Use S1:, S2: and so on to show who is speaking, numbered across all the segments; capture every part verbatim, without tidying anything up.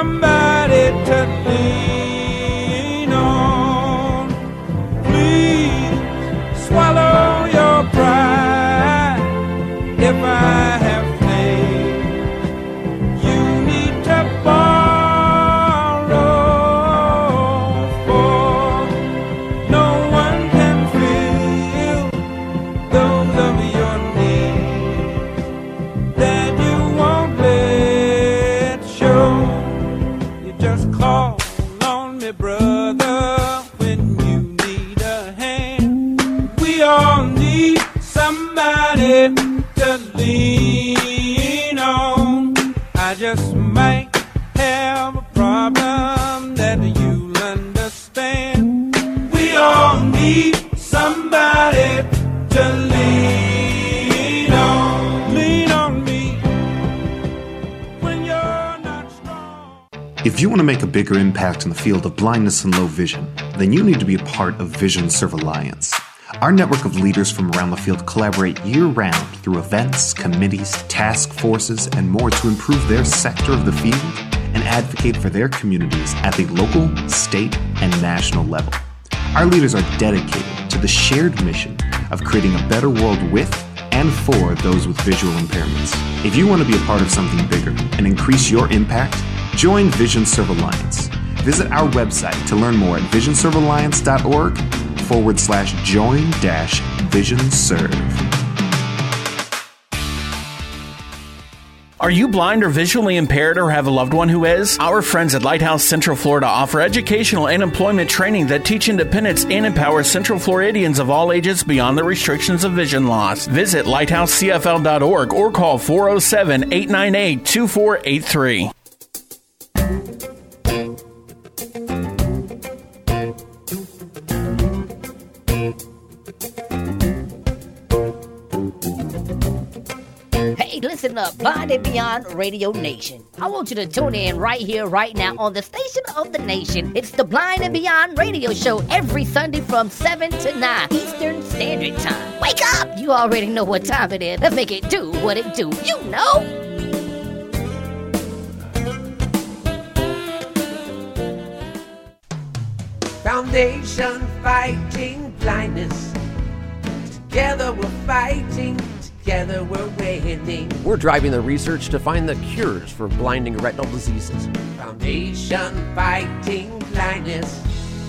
S1: somebody to lean on. Please swallow your pride. If I have faith, you need to borrow, for no one can fill those of your needs that you won't let show. You just call on me, brother, when you need a hand. We all need somebody to lean on. I just might have a problem that you'll understand. We all need somebody to lean on. Lean on me when you're not strong.
S2: If you want to make a bigger impact in the field of blindness and low vision, then you need to be a part of Vision Serve Alliance. Our network of leaders from around the field collaborate year-round through events, committees, task forces, and more to improve their sector of the field and advocate for their communities at the local, state, and national level. Our leaders are dedicated to the shared mission of creating a better world with and for those with visual impairments. If you want to be a part of something bigger and increase your impact, join Vision Serve Alliance. Visit our website to learn more at vision serve alliance dot org forward slash join dash vision serve.
S3: Are you blind or visually impaired or have a loved one who is? Our friends at Lighthouse Central Florida offer educational and employment training that teach independence and empower Central Floridians of all ages beyond the restrictions of vision loss. Visit lighthouse c f l dot org or call four oh seven, eight nine eight, two four eight three.
S4: Hey, listen up, Blind and Beyond Radio Nation. I want you to tune in right here, right now on the station of the nation. It's the Blind and Beyond Radio Show every Sunday from seven to nine Eastern Standard Time. Wake up! You already know what time it is. Let's make it do what it do. You know!
S5: Foundation Fighting Blindness. Together we're fighting. Together we're winning.
S6: We're driving the research to find the cures for blinding retinal diseases.
S5: Foundation Fighting Blindness.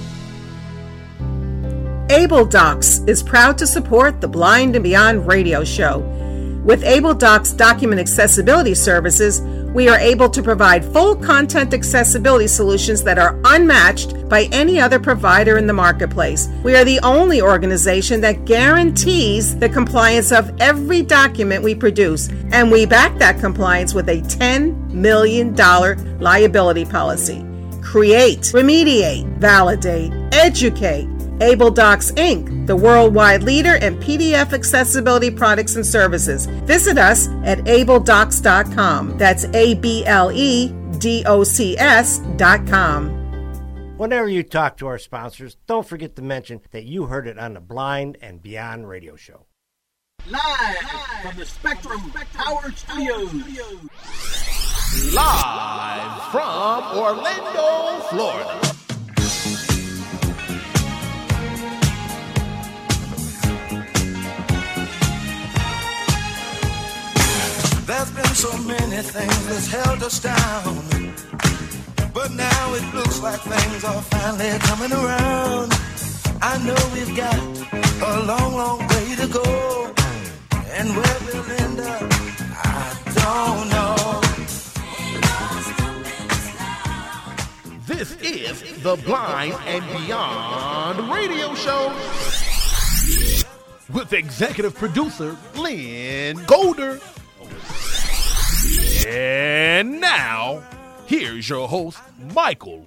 S7: Able Docs is proud to support the Blind and Beyond radio show. With Able Docs document accessibility services, we are able to provide full content accessibility solutions that are unmatched by any other provider in the marketplace. We are the only organization that guarantees the compliance of every document we produce, and we back that compliance with a ten million dollars liability policy. Create, remediate, validate, educate. Able Docs Incorporated, the worldwide leader in P D F accessibility products and services. Visit us at able docs dot com. That's A B L E D O C S dot com.
S8: Whenever you talk to our sponsors, don't forget to mention that you heard it on the Blind and Beyond radio show.
S9: Live from the Spectrum Power Studios.
S10: Live from Orlando, Florida.
S11: There's been so many things that's held us down, but now it looks like things are finally coming around. I know we've got a long, long way to go, and where we'll end up, I don't know.
S10: This is the Blind and Beyond radio show with executive producer Lynn Golder. And now, here's your host, Michael.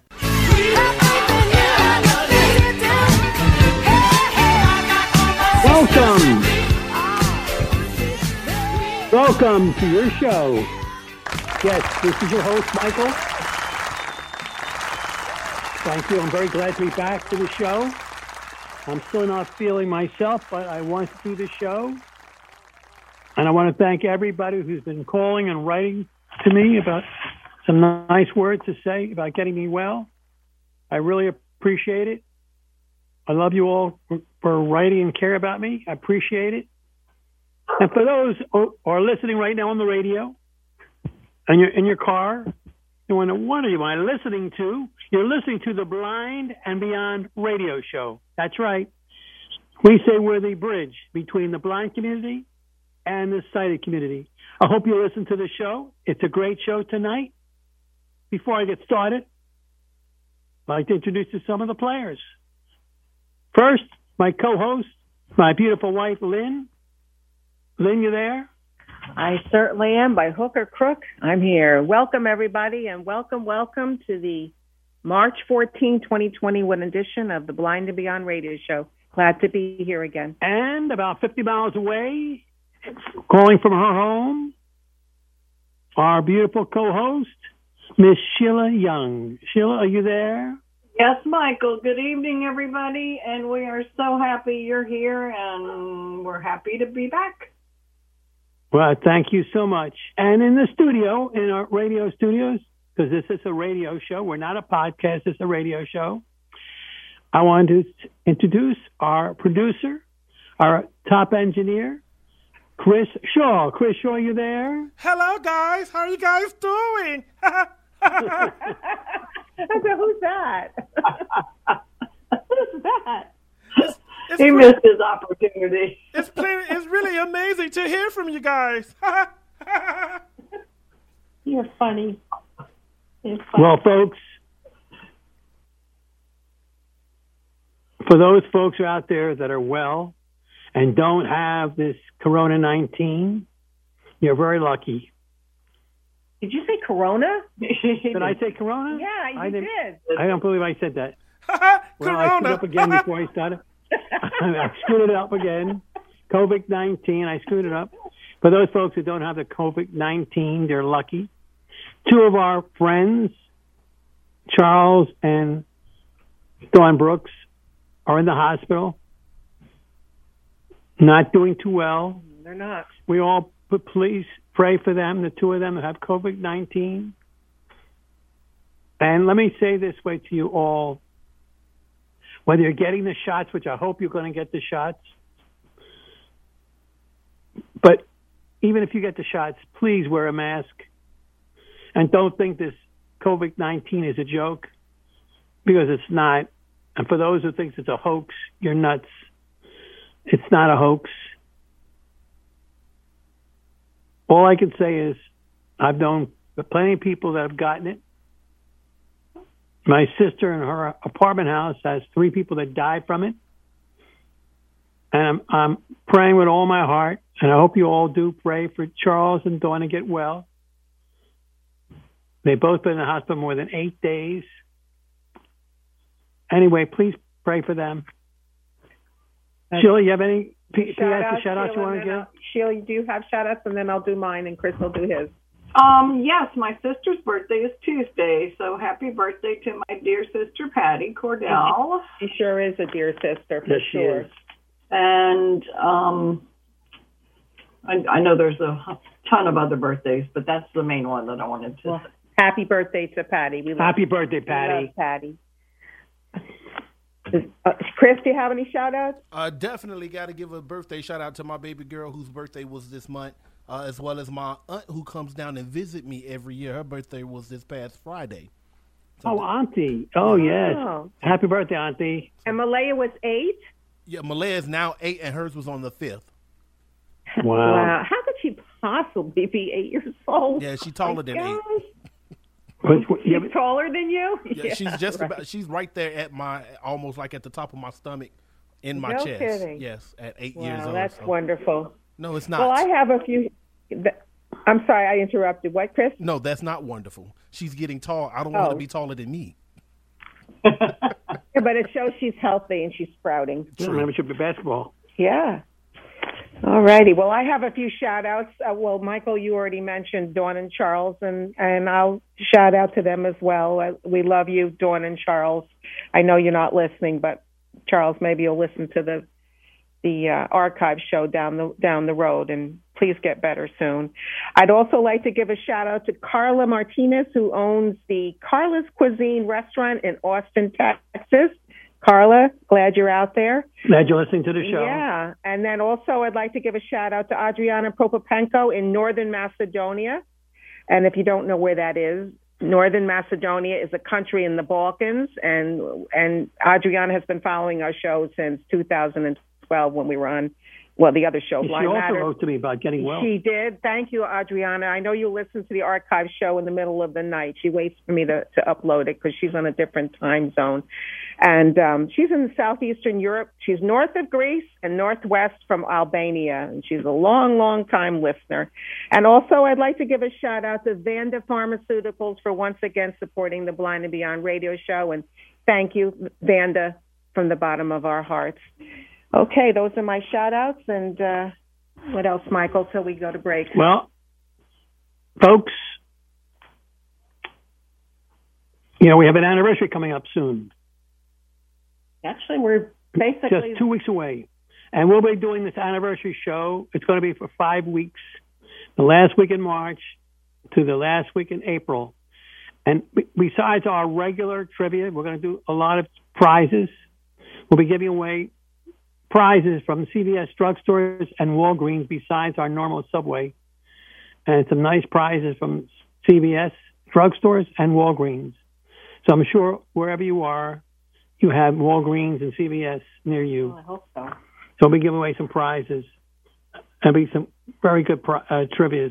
S12: Welcome. Welcome to your show. Yes, this is your host, Michael. Thank you. I'm very glad to be back to the show. I'm still not feeling myself, but I want to do the show. And I want to thank everybody who's been calling and writing to me about some nice words to say about getting me well. I really appreciate it. I love you all for, for writing and care about me. I appreciate it. And for those who are listening right now on the radio, and you're in your car, you wonder, what am I listening to? You're listening to the Blind and Beyond radio show. That's right. We say we're the bridge between the blind community and the sighted community. I hope you listen to the show. It's a great show tonight. Before I get started, I'd like to introduce you to some of the players. First, my co-host, my beautiful wife, Lynn. Lynn, you there?
S7: I certainly am. By hook or crook, I'm here. Welcome, everybody, and welcome, welcome to the March fourteenth, twenty twenty-one edition of the Blind and Beyond radio show. Glad to be here again.
S12: And about fifty miles away, calling from her home, our beautiful co-host, Miss Sheila Young. Sheila, are you there?
S13: Yes, Michael. Good evening, everybody, and we are so happy you're here, and we're happy to be back.
S12: Well, thank you so much. And in the studio, in our radio studios, because this is a radio show, we're not a podcast, it's a radio show, I want to introduce our producer, our top engineer, Chris Shaw. Chris Shaw, you there?
S10: Hello, guys. How are you guys doing?
S7: Who's that?
S13: Who's that?
S10: It's, it's
S13: he
S10: really,
S13: missed his opportunity.
S10: It's plain, it's really amazing to hear from you guys.
S13: You're funny. You're funny.
S12: Well, folks, for those folks out there that are well and don't have this corona nineteen, you're very lucky.
S7: Did you say Corona?
S12: Did I say Corona?
S7: Yeah, you
S12: I
S7: did.
S12: I don't believe I said that. Well, I
S10: Corona.
S12: screwed up again before I started. I screwed it up again. COVID nineteen, I screwed it up. For those folks who don't have the COVID nineteen, they're lucky. Two of our friends, Charles and Dawn Brooks, are in the hospital. Not doing too well.
S7: They're not.
S12: We all, but please pray for them, the two of them that have COVID nineteen. And let me say this way to you all. Whether you're getting the shots, which I hope you're going to get the shots, but even if you get the shots, please wear a mask. And don't think this COVID nineteen is a joke, because it's not. And for those who think it's a hoax, you're nuts. It's not a hoax. All I can say is I've known plenty of people that have gotten it. My sister in her apartment house has three people that died from it. And I'm, I'm praying with all my heart, and I hope you all do pray for Charles and Dawn to get well. They've both been in the hospital more than eight days. Anyway, please pray for them. Uh, Sheila, you have any P-
S7: shout
S12: P S
S7: out,
S12: shout outs you
S7: Sheila,
S12: want to give?
S7: I'll, Sheila, you do have shout outs, and then I'll do mine, and Chris will do his.
S13: Um, yes, my sister's birthday is Tuesday, so happy birthday to my dear sister, Patty Cordell.
S7: She sure is a dear sister, for
S12: Yes, she
S7: sure.
S12: is.
S13: And um, I, I know there's a ton of other birthdays, but that's the main one that I wanted to
S7: Well,
S13: say.
S7: happy birthday to Patty. We love,
S12: Happy birthday,
S7: we
S12: Patty.
S7: love Patty. Is, uh, Chris, do you have any shout outs?
S10: Uh, definitely got to give a birthday shout out to my baby girl whose birthday was this month, uh, as well as my aunt who comes down and visit me every year. Her birthday was this past Friday. So
S12: Oh,
S10: th-
S12: Auntie. Oh, yes.
S7: Oh.
S12: Happy birthday, Auntie.
S7: And Malaya was eight?
S10: yeah, Malaya is now eight, and hers was on the fifth.
S12: Wow.
S7: Wow. How could she possibly be eight years old?
S10: Yeah, she's taller than eight.
S7: Gosh.
S12: But- but- yeah,
S7: She's taller than you?
S10: Yeah, she's just
S7: right.
S10: about. She's right there at my, almost like at the top of my stomach, in my
S7: No
S10: chest.
S7: kidding.
S10: Yes, at eight
S7: Wow,
S10: years old.
S7: that's
S10: so-
S7: wonderful.
S10: No, it's not.
S7: Well, I have a few. I'm sorry, I interrupted. What, Chris?
S10: No, that's not wonderful. She's getting tall. I don't want her
S7: Oh.
S10: to be taller than me.
S7: Yeah, but it shows she's healthy and she's sprouting.
S12: I remember it should be basketball.
S7: Yeah. All righty. Well, I have a few shout outs. Uh, well, Michael, you already mentioned Dawn and Charles, and, and I'll shout out to them as well. Uh, we love you, Dawn and Charles. I know you're not listening, but Charles, maybe you'll listen to the the uh, archive show down the down the road, and please get better soon. I'd also like to give a shout out to Carla Martinez, who owns the Carla's Cuisine restaurant in Austin, Texas. Carla, glad you're out there.
S12: Glad you're listening to the show.
S7: Yeah. And then also I'd like to give a shout out to Adriana Prokopenko in Northern Macedonia. And if you don't know where that is, Northern Macedonia is a country in the Balkans, and and Adriana has been following our show since two thousand twelve when we were on, well, the other show,
S12: She
S7: Blind
S12: also
S7: Matters.
S12: wrote to me about getting well.
S7: She did. Thank you, Adriana. I know you listen to the archive show in the middle of the night. She waits for me to, to upload it because she's on a different time zone. And um, she's in southeastern Europe. She's north of Greece and northwest from Albania. And she's a long, long time listener. And also, I'd like to give a shout out to Vanda Pharmaceuticals for once again supporting the Blind and Beyond radio show. And thank you, Vanda, from the bottom of our hearts. Okay, those are my shout outs. And uh, what else, Michael, till we go to break?
S12: Well, folks, you know, we have an anniversary coming up soon.
S7: Actually, we're basically
S12: just two weeks away. And we'll be doing this anniversary show. It's going to be for five weeks, the last week in March to the last week in April. And b- besides our regular trivia, we're going to do a lot of prizes. We'll be giving away prizes from C V S drugstores and Walgreens besides our normal Subway. And some nice prizes from C V S drugstores and Walgreens. So I'm sure wherever you are, you have Walgreens and C V S near you.
S7: Oh, I hope so.
S12: So we'll be giving away some prizes. There'll be some very good pri- uh, trivias.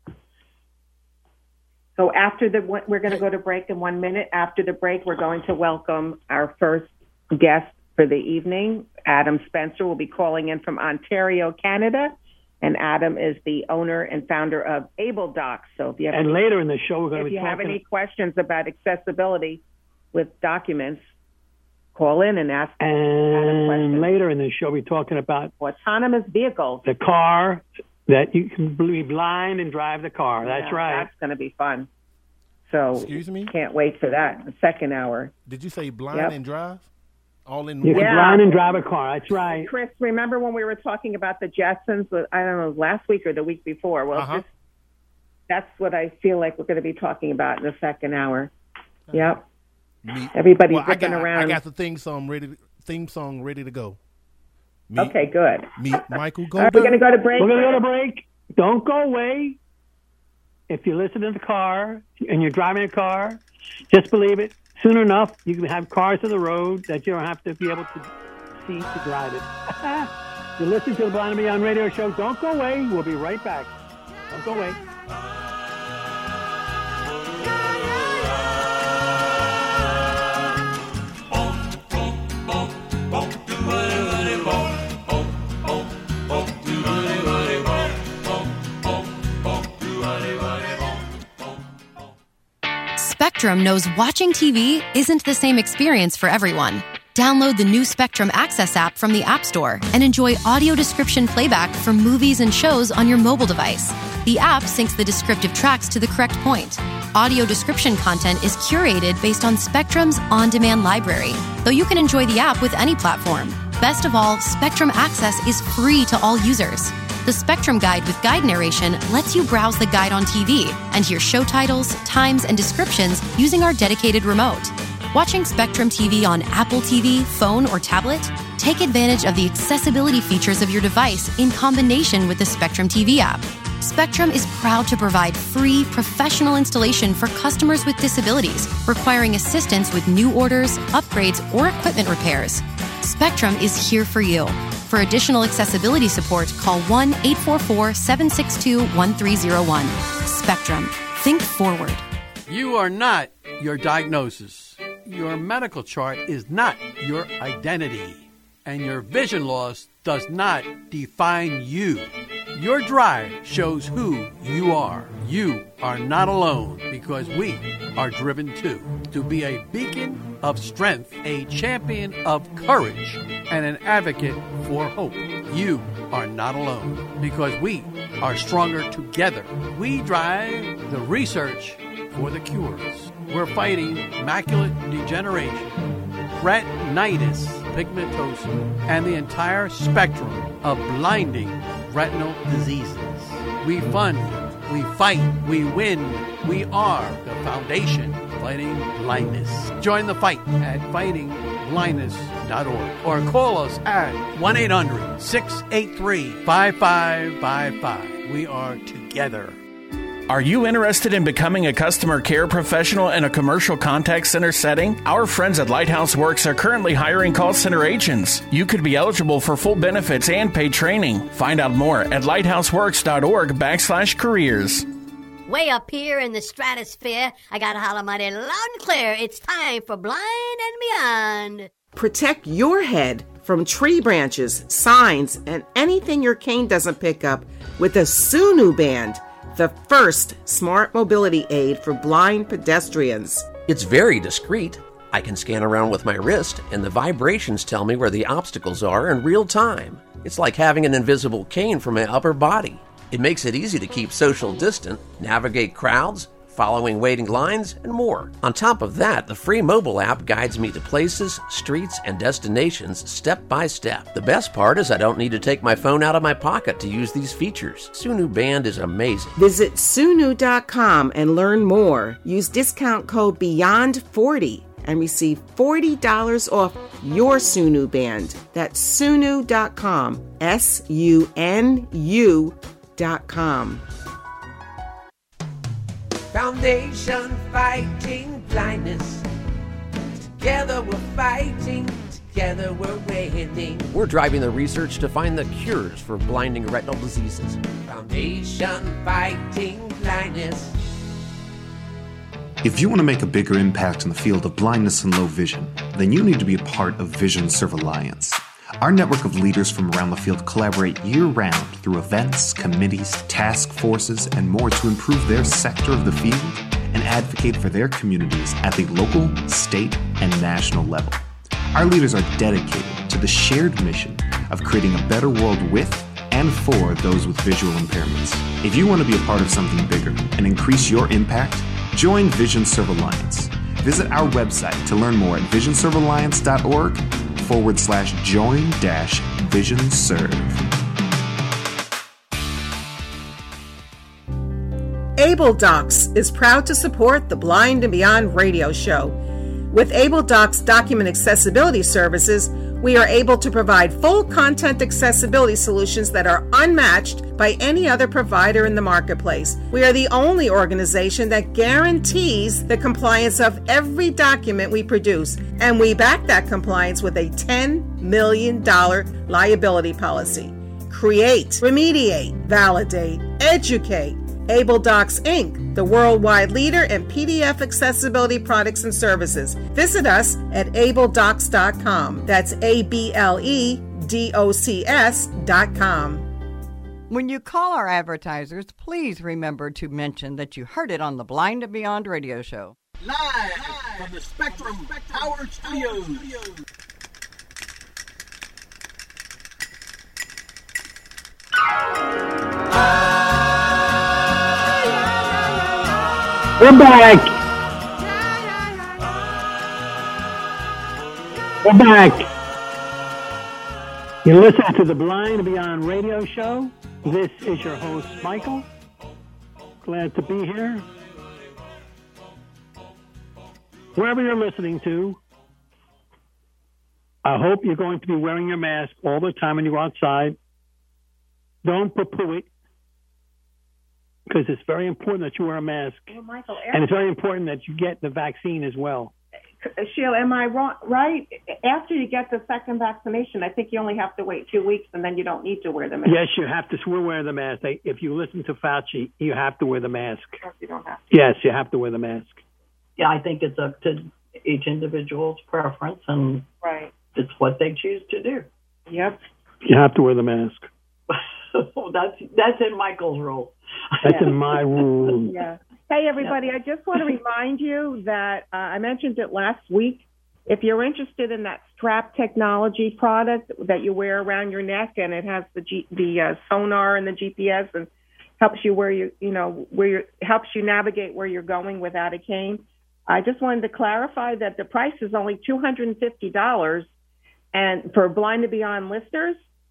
S7: So after the, we're going to go to break in one minute. After the break, we're going to welcome our first guest for the evening. Adam Spencer will be calling in from Ontario, Canada. And Adam is the owner and founder of AbleDocs. So if you have
S12: and
S7: any,
S12: later in the show, we're going to
S7: if
S12: be
S7: you
S12: talking.
S7: have any questions about accessibility with documents, call in and ask Adam
S12: And
S7: questions.
S12: later in the show, we're talking about
S7: Autonomous vehicles.
S12: the car that you can be blind and drive the car. That's
S7: Yeah,
S12: right.
S7: That's going to be fun. So
S10: Excuse me?
S7: can't wait for that. The second hour.
S10: Did you say blind
S7: Yep.
S10: and drive? All in
S12: You
S10: one?
S12: can blind and drive a car. That's right.
S7: Chris, remember when we were talking about the Jetsons? I don't know, last week or the week before. Well,
S10: Uh-huh.
S7: this, that's what I feel like we're going to be talking about in the second hour. Yep.
S10: Me.
S7: Everybody's
S10: Well, I
S7: looking
S10: got,
S7: around.
S10: I got the theme song ready. To, theme song ready to go. Me,
S7: Okay, good.
S10: Me, Michael, go.
S7: All right, we're going to go to break.
S12: We're going to go to break. Don't go away. If you listen in the car and you're driving a car, just believe it. Soon enough, you can have cars on the road that you don't have to be able to see to drive it. You're listening to the Blind and Beyond radio show. Don't go away. We'll be right back. Don't go away.
S14: Spectrum knows watching T V isn't the same experience for everyone. Download the new Spectrum Access app from the App Store and enjoy audio description playback for movies and shows on your mobile device. The app syncs the descriptive tracks to the correct point. Audio description content is curated based on Spectrum's on-demand library, though you can enjoy the app with any platform. Best of all, Spectrum Access is free to all users. The Spectrum Guide with guide narration lets you browse the guide on T V and hear show titles, times, and descriptions using our dedicated remote. Watching Spectrum T V on Apple T V, phone, or tablet? Take advantage of the accessibility features of your device in combination with the Spectrum T V app. Spectrum is proud to provide free, professional installation for customers with disabilities requiring assistance with new orders, upgrades, or equipment repairs. Spectrum is here for you. For additional accessibility support, call one eight four four, seven six two, one three zero one. Spectrum. Think forward.
S15: You are not your diagnosis. Your medical chart is not your identity. And your vision loss does not define you. Your drive shows who you are. You are not alone because we are driven too. To be a beacon of strength, a champion of courage, and an advocate for hope. You are not alone because we are stronger together. We drive the research for the cures. We're fighting macular degeneration, retinitis pigmentosa, and the entire spectrum of blinding retinal diseases. We fund, we fight, we win. We are the foundation fighting blindness. Join the fight at fighting blindness dot org or call us at one eight hundred, six eight three, five five five five. We are together.
S3: Are you interested in becoming a customer care professional in a commercial contact center setting? Our friends at Lighthouse Works are currently hiring call center agents. You could be eligible for full benefits and paid training. Find out more at lighthouseworks.org backslash careers.
S4: Way up here in the stratosphere, I gotta holler mighty loud and clear. It's time for Blind and Beyond.
S7: Protect your head from tree branches, signs, and anything your cane doesn't pick up with a Sunu Band, the first smart mobility aid for blind pedestrians.
S6: It's very discreet. I can scan around with my wrist, and the vibrations tell me where the obstacles are in real time. It's like having an invisible cane for my upper body. It makes it easy to keep social distant, navigate crowds, following waiting lines, and more. On top of that, the free mobile app guides me to places, streets, and destinations step by step. The best part is I don't need to take my phone out of my pocket to use these features. Sunu Band is amazing.
S7: Visit Sunu dot com and learn more. Use discount code beyond forty and receive forty dollars off your Sunu Band. That's Sunu dot com, S U N U dot com.
S5: Foundation Fighting Blindness. Together we're fighting, together we're winning.
S6: We're driving the research to find the cures for blinding retinal diseases.
S5: Foundation Fighting Blindness.
S2: If you want to make a bigger impact in the field of blindness and low vision, then you need to be a part of Vision Serve Alliance. Our network of leaders from around the field collaborate year-round through events, committees, task forces, and more to improve their sector of the field and advocate for their communities at the local, state, and national level. Our leaders are dedicated to the shared mission of creating a better world with and for those with visual impairments. If you want to be a part of something bigger and increase your impact, join Vision Serve Alliance. Visit our website to learn more at vision serve alliance dot org forward slash join dash vision serve.
S7: AbleDocs is proud to support the Blind and Beyond radio show. With AbleDocs document accessibility services, we are able to provide full content accessibility solutions that are unmatched by any other provider in the marketplace. We are the only organization that guarantees the compliance of every document we produce, and we back that compliance with a ten million dollars liability policy. Create, remediate, validate, educate. AbleDocs Incorporated, the worldwide leader in P D F accessibility products and services. Visit us at able docs dot com. That's A B L E D O C S dot com.
S16: When you call our advertisers, please remember to mention that you heard it on the Blind and Beyond radio show.
S9: Live from the Spectrum Power Studios.
S12: We're back. We're back. You're listening to the Blind and Beyond radio show. This is your host, Michael. Glad to be here. Wherever you're listening to, I hope you're going to be wearing your mask all the time when you're outside. Don't poo-poo it, because it's very important that you wear a mask.
S17: Well, Michael,
S12: and it's very important that you get the vaccine as well.
S17: Sheila, am I wrong, right? After you get the second vaccination, I think you only have to wait two weeks, and then you don't need to wear the mask.
S12: Yes, you have to wear the mask. If you listen to Fauci, you have to wear the mask.
S17: You don't have to.
S12: Yes, you have to wear the mask.
S13: Yeah, I think it's up to each individual's preference, and
S17: right.
S13: It's what they choose to do.
S17: Yep.
S12: You have to wear the mask.
S13: that's that's in Michael's rule.
S12: That's in my rule.
S17: Yeah. Hey, everybody, I just want to remind you that uh, I mentioned it last week. If you're interested in that strap technology product that you wear around your neck, and it has the G, the uh, sonar and the G P S, and helps you where you you know where you helps you navigate where you're going without a cane. I just wanted to clarify that the price is only two hundred fifty dollars, and for Blind and Beyond listeners,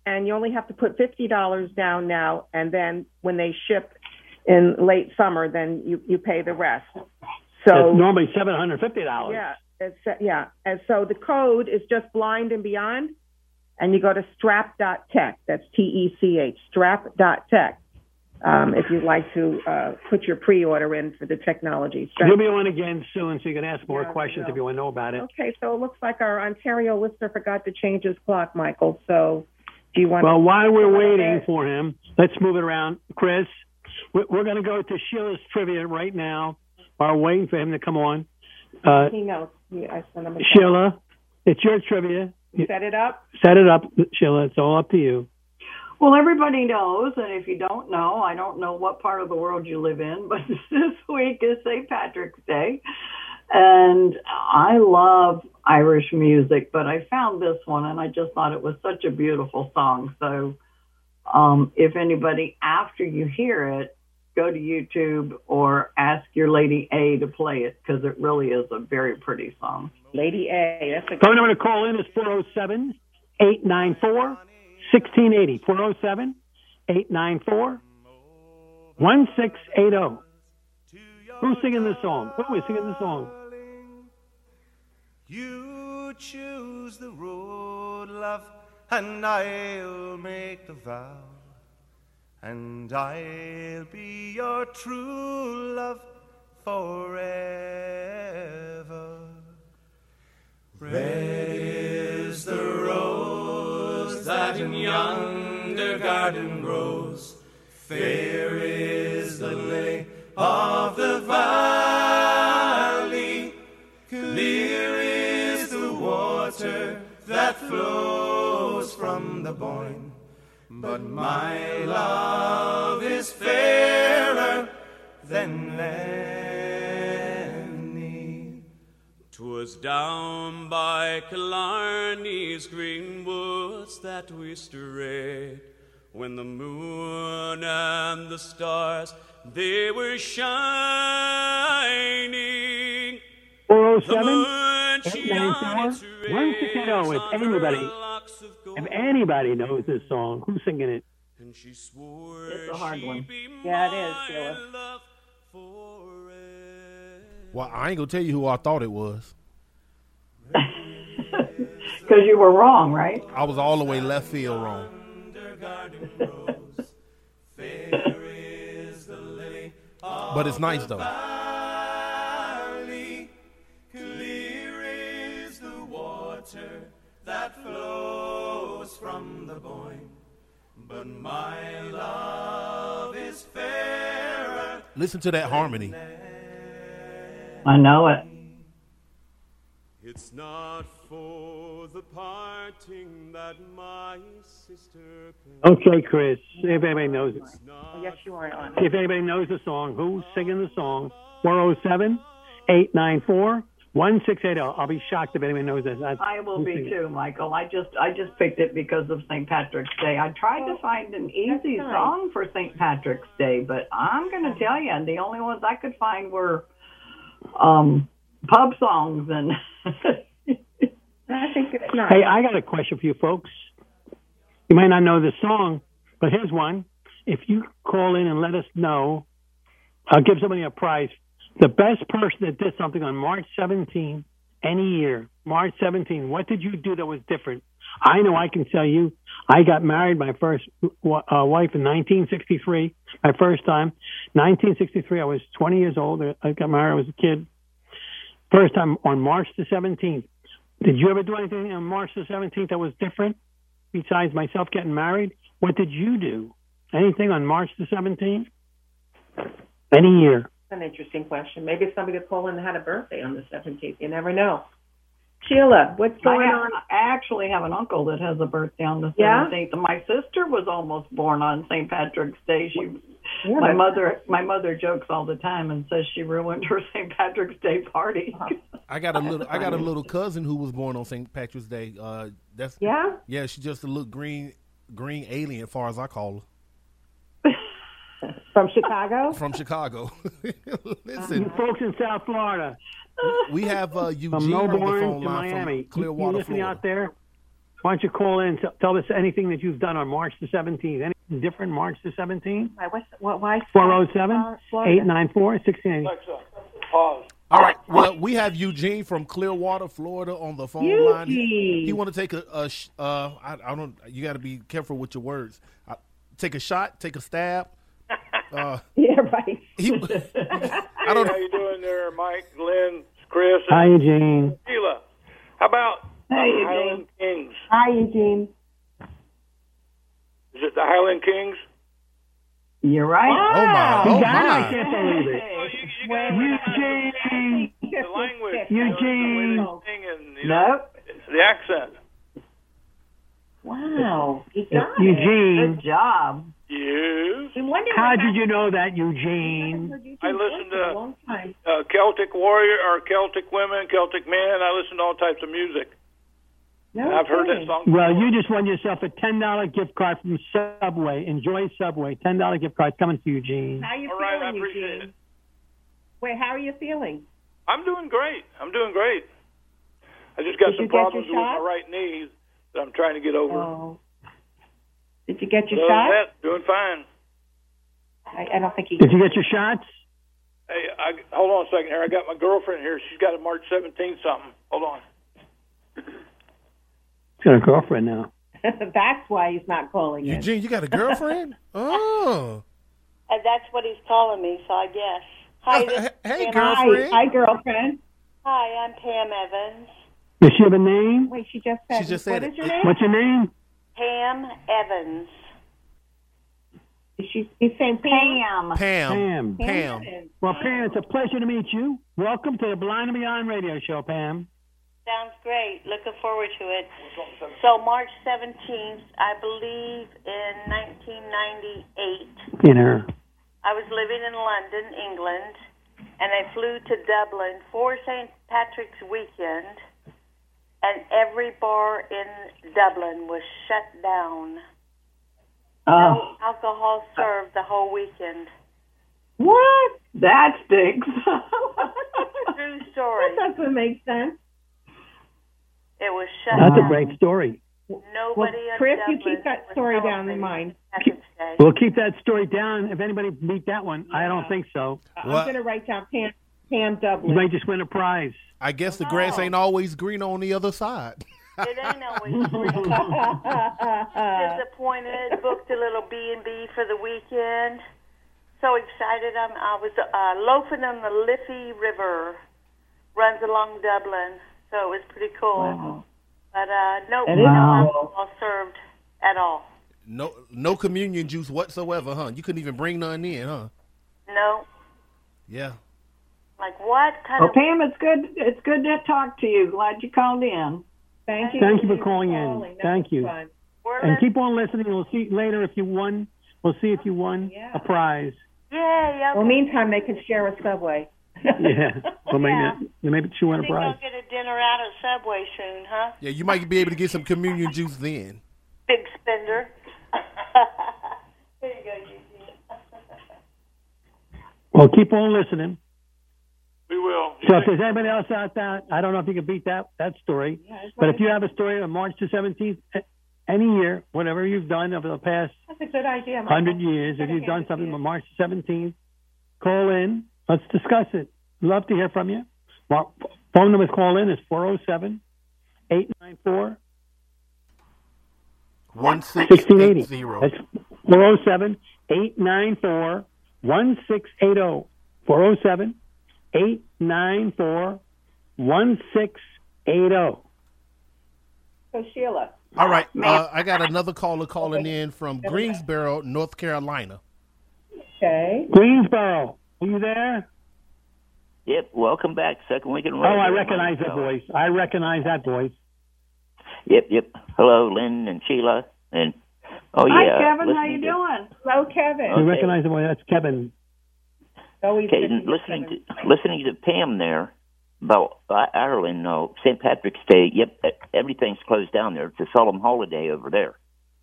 S17: and you only have to put fifty dollars down now, and then when they ship in late summer, then you, you pay the rest. So
S18: it's normally seven hundred fifty dollars.
S17: Yeah, it's, yeah. And so the code is just Blind and Beyond, and you go to strap dot tech. That's T E C H, strap dot tech. Um, if you'd like to uh, put your pre-order in for the technology. So,
S18: you'll be on again soon, so you can ask more
S17: yeah,
S18: questions if you want to know about it.
S17: Okay, so it looks like our Ontario listener forgot to change his clock, Michael. So do you want
S18: well,
S17: to...
S18: Well, while we're waiting for him, let's move it around. Chris, we're going to go to Sheila's trivia right now while we're waiting for him to come on. Uh,
S17: he knows. I sent him a
S18: Sheila, it's your trivia.
S17: Set it up.
S18: Set it up, Sheila. It's all up to you.
S13: Well, everybody knows, and if you don't know, I don't know what part of the world you live in, but this week is Saint Patrick's Day, and I love Irish music, but I found this one, and I just thought it was such a beautiful song. So um, if anybody, after you hear it, go to YouTube or ask your Lady A to play it, because it really is a very pretty song.
S17: Lady A, that's a
S18: phone number to call in is four oh seven, eight nine four, sixteen eighty, four oh seven, eight nine four, one six eight oh. Who's singing this song? Who is singing this song?
S11: You choose the road, love, and I'll make the vow, and I'll be your true love forever. Red is the rose that in yonder garden grows, fair is the lily of the valley, clear is the water that flows from the Boyne, but my love is fairer than any. 'Twas down by Killarney's green woods that we strayed, when the moon and the stars, they were shining.
S18: four oh seven, eight nine four, one six eight oh. If anybody, if anybody knows this song, who's singing it?
S13: It's a hard one.
S17: Yeah, it is, Sheila.
S10: Well, I ain't gonna tell you who I thought it was.
S13: Because you were wrong, right?
S10: I was all the way left field wrong. But it's nice though.
S11: Clear is the water that flows from the Boyne, but my love is fairer.
S10: Listen to that harmony.
S13: I know it.
S11: It's not for the parting that my sister can...
S18: Okay, Chris, if anybody knows it.
S17: Oh, yes, you are on.
S18: If anybody knows the song, who's singing the song? four oh seven, eight nine four, one six eight oh. I'll be shocked if anybody knows this. I,
S13: I will be too, Michael. I just I just picked it because of Saint Patrick's Day. I tried to find an easy
S17: nice.
S13: song for Saint Patrick's Day, but I'm going to tell you, the only ones I could find were um, pub songs. And
S17: I think it's nice.
S18: Hey, I got a question for you folks. You might not know this song, but here's one. If you call in and let us know, I'll give somebody a prize. The best person that did something on March seventeenth, any year, March seventeenth, what did you do that was different? I know I can tell you, I got married my first uh, wife in nineteen sixty-three, my first time. nineteen sixty-three, I was twenty years old. I got married, I was a kid. First time on March the seventeenth. Did you ever do anything on March the seventeenth that was different besides myself getting married? What did you do? Anything on March the seventeenth? Any year?
S17: That's an interesting question. Maybe somebody could call in and had a birthday on the seventeenth. You never know. Sheila, what's going
S13: I have,
S17: on?
S13: I actually have an uncle that has a birthday on the
S17: Yeah?
S13: seventeenth. And my sister was almost born on Saint Patrick's Day. She,
S17: Yeah,
S13: my
S17: but-
S13: mother, my mother jokes all the time and says she ruined her Saint Patrick's Day party.
S10: I got a little I got a little cousin who was born on Saint Patrick's Day. Uh, that's
S17: Yeah?
S10: Yeah, she's just a little green green alien, as far as I call her.
S17: From Chicago?
S10: From Chicago.
S18: You
S10: Listen,
S18: folks in South Florida,
S10: we have uh,
S18: from
S10: Eugene on the
S18: Melbourne
S10: phone
S18: to
S10: line
S18: Miami,
S10: from
S18: you, you
S10: Clearwater,
S18: listening
S10: Florida.
S18: out there? Why don't you call in and t- tell us anything that you've done on March the seventeenth? Anything different March the seventeenth?
S17: Why, what's, what, why?
S18: four oh seven, eight nine four, one six eight oh.
S10: Alexa, pause. All right. Well, we have Eugene from Clearwater, Florida, on the phone
S17: Eugene.
S10: line. He, he want to take a, a sh- uh, I, I don't. You got to be careful with your words. Uh, take a shot. Take a stab. Uh,
S17: yeah, right.
S10: He, I don't.
S19: How you doing there, Mike, Glenn, Chris?
S18: Hi, Eugene.
S19: Sheila. How about
S17: Hey,
S19: the
S17: Eugene.
S19: Highland Kings?
S17: Hi, Eugene.
S19: Is it the Highland Kings?
S17: You're right.
S10: Oh my! Oh
S18: God, I
S10: my!
S18: can't believe it.
S19: Well, you, you got
S18: Eugene.
S19: the language,
S18: Eugene.
S19: you know, the way they sing and you know,
S17: Nope.
S19: the accent.
S17: Wow. You got
S18: Eugene.
S17: it. Good job.
S19: Yes.
S18: How did you know that, Eugene?
S19: I listen
S17: for a
S19: to
S17: long time.
S19: uh, Celtic warrior or Celtic women, Celtic men. I listen to all types of music.
S17: No
S19: I've heard that
S17: kidding.
S19: song.
S18: Well, you just won yourself a ten dollar gift card from Subway. Enjoy Subway. ten dollar gift card coming to Eugene.
S17: How you
S19: All right, I
S17: feeling,
S19: appreciate
S17: Eugene?
S19: it.
S17: Wait, how are you feeling?
S19: I'm doing great. I'm doing great. I just got
S17: Did
S19: some
S17: you get your
S19: problems with my
S17: shot?
S19: right knee that I'm trying to get over.
S17: Oh. Did you get your
S19: Other than
S17: shot?
S19: that, doing fine.
S17: I, I don't think you
S18: Did you get your shots?
S19: Hey, I, hold on a second here. I got my girlfriend here. She's got a March seventeenth something. Hold on.
S18: He's got a girlfriend now.
S17: That's why he's not calling in.
S10: Eugene, you got a girlfriend? Oh.
S20: And that's what he's calling me, so I guess. Hi, this is
S10: Hey,
S20: Pam.
S10: girlfriend.
S17: Hi, girlfriend.
S20: Hi, I'm Pam Evans.
S18: Does she have a name?
S17: Wait, she just said.
S10: She just
S17: what
S10: said
S17: is
S10: it.
S17: your name?
S18: What's your name?
S20: Pam Evans.
S17: Is she, he's saying Pam.
S10: Pam.
S18: Pam.
S10: Pam.
S18: Well, Pam, it's a pleasure to meet you. Welcome to the Blind and Beyond radio show, Pam.
S20: Sounds great. Looking forward to it. So March seventeenth, I believe in nineteen ninety-eight,
S18: You know.
S20: I was living in London, England, and I flew to Dublin for Saint Patrick's weekend, and every bar in Dublin was shut down.
S13: Oh.
S20: No alcohol served the whole weekend.
S13: What? That stinks.
S20: True story.
S17: That doesn't make sense.
S20: It was shut
S18: That's
S20: down.
S18: a great story.
S20: Nobody
S17: Well,
S20: in
S17: Chris, you
S20: Dublin
S17: keep that
S20: was
S17: story down in
S20: celebrating
S17: mind.
S20: Patrick's Day.
S18: We'll keep that story down. If anybody beat that one, I don't think so.
S17: I'm
S10: What?
S17: going to write down Pam, Pam
S18: You
S17: Dublin.
S18: might just win a prize.
S10: I guess the grass ain't always green on the other side.
S20: It ain't always free. Disappointed. Booked a little B and B for the weekend. So excited! I'm, I was uh, loafing on the Liffey River, runs along Dublin. So it was pretty cool.
S13: Wow.
S20: But uh, no,
S13: That
S20: no
S13: is
S20: alcohol served at all.
S10: No, no communion juice whatsoever, huh? You couldn't even bring none in, huh?
S20: No.
S10: Yeah.
S20: Like what kind
S13: Well,
S20: of?
S13: Pam, it's good. It's good to talk to you. Glad you called in.
S17: Thank you.
S18: Thank you for calling in.
S17: That
S18: Thank
S17: was
S18: you.
S17: fun.
S20: We're
S18: And
S20: lis-
S18: keep on listening. We'll see later if you won. We'll see if you won
S17: Yeah.
S18: a prize.
S20: yeah, yeah.
S17: Well, meantime, they can share a Subway.
S18: Yeah. Well, maybe, maybe she won
S20: I
S18: a
S20: think
S18: prize.
S20: I'll get a dinner out of Subway soon, huh?
S10: Yeah, you might be able to get some communion juice then.
S20: Big spender. There you go, Eugene.
S18: Well, keep on listening.
S19: We will.
S18: So if there's anybody else out there, I don't know if you can beat that that story. But if you have a story on March the seventeenth, any year, whatever you've done over the past
S17: That's a good idea. Michael.
S18: hundred years, if
S17: Gotta
S18: you've
S17: hand
S18: done
S17: it to
S18: something
S17: you.
S18: on March seventeenth, call in. Let's discuss it. Love to hear from you. Well, phone number to call in is four oh seven, eight nine four,
S10: One six
S18: sixteen
S10: eight
S18: eighty.
S10: zero.
S18: That's four oh seven, eight nine four, one six eight zero. four oh seven, eight nine four, one six eight zero.
S17: So, Sheila.
S10: All right. Uh, I got another caller calling in from Greensboro, North Carolina.
S17: Okay.
S18: Greensboro, are you there?
S21: Yep, welcome back. Second week in a
S18: Oh,
S21: row.
S18: I
S21: there,
S18: recognize
S21: Mike.
S18: that voice. I recognize that voice.
S21: Yep, yep. Hello, Lynn and Sheila. And oh
S13: Hi,
S21: yeah,
S13: Kevin. How you
S21: listening to-
S13: doing?
S17: Hello, Kevin.
S18: You
S21: Okay.
S18: recognize the voice. That's Kevin.
S17: Always
S21: Okay,
S17: listening to
S21: listening
S17: Kevin.
S21: to listening to Pam there about I- Ireland. No, Saint Patrick's Day. Yep, e- everything's closed down there. It's a solemn holiday over there.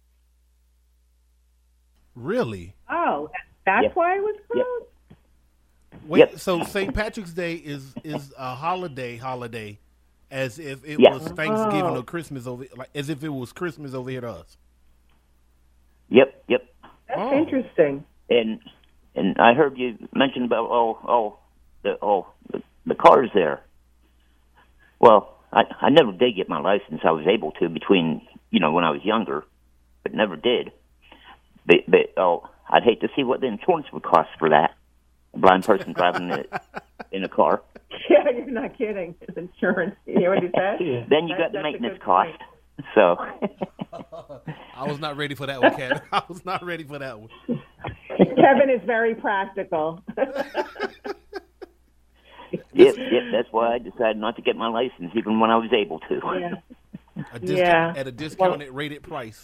S10: Really?
S17: Oh, that's
S21: Yep.
S17: why it was closed?
S10: Wait.
S21: Yep.
S10: So Saint Patrick's Day is is a holiday. Holiday. as if it
S21: Yeah.
S10: was Thanksgiving
S21: Oh.
S10: or Christmas over, like as if it was Christmas over here to us.
S21: Yep, yep.
S17: That's
S10: Oh.
S17: interesting.
S21: And and I heard you mention about oh oh the oh the, the cars there. Well, I I never did get my license. I was able to between you know when I was younger, but never did. But, but oh, I'd hate to see what the insurance would cost for that. A blind person driving in, in a car.
S17: Yeah, you're not kidding. It's insurance. You hear what he said?
S21: Then you got
S17: That-
S21: the
S17: that's a
S21: maintenance
S17: good
S21: cost.
S17: point.
S21: So
S10: I was not ready for that one, Kevin. I was not ready for that one.
S17: Kevin is very practical.
S21: yep, yep. That's why I decided not to get my license, even when I was able to.
S17: Yeah.
S10: A discount,
S17: Yeah.
S10: At a discounted rated price.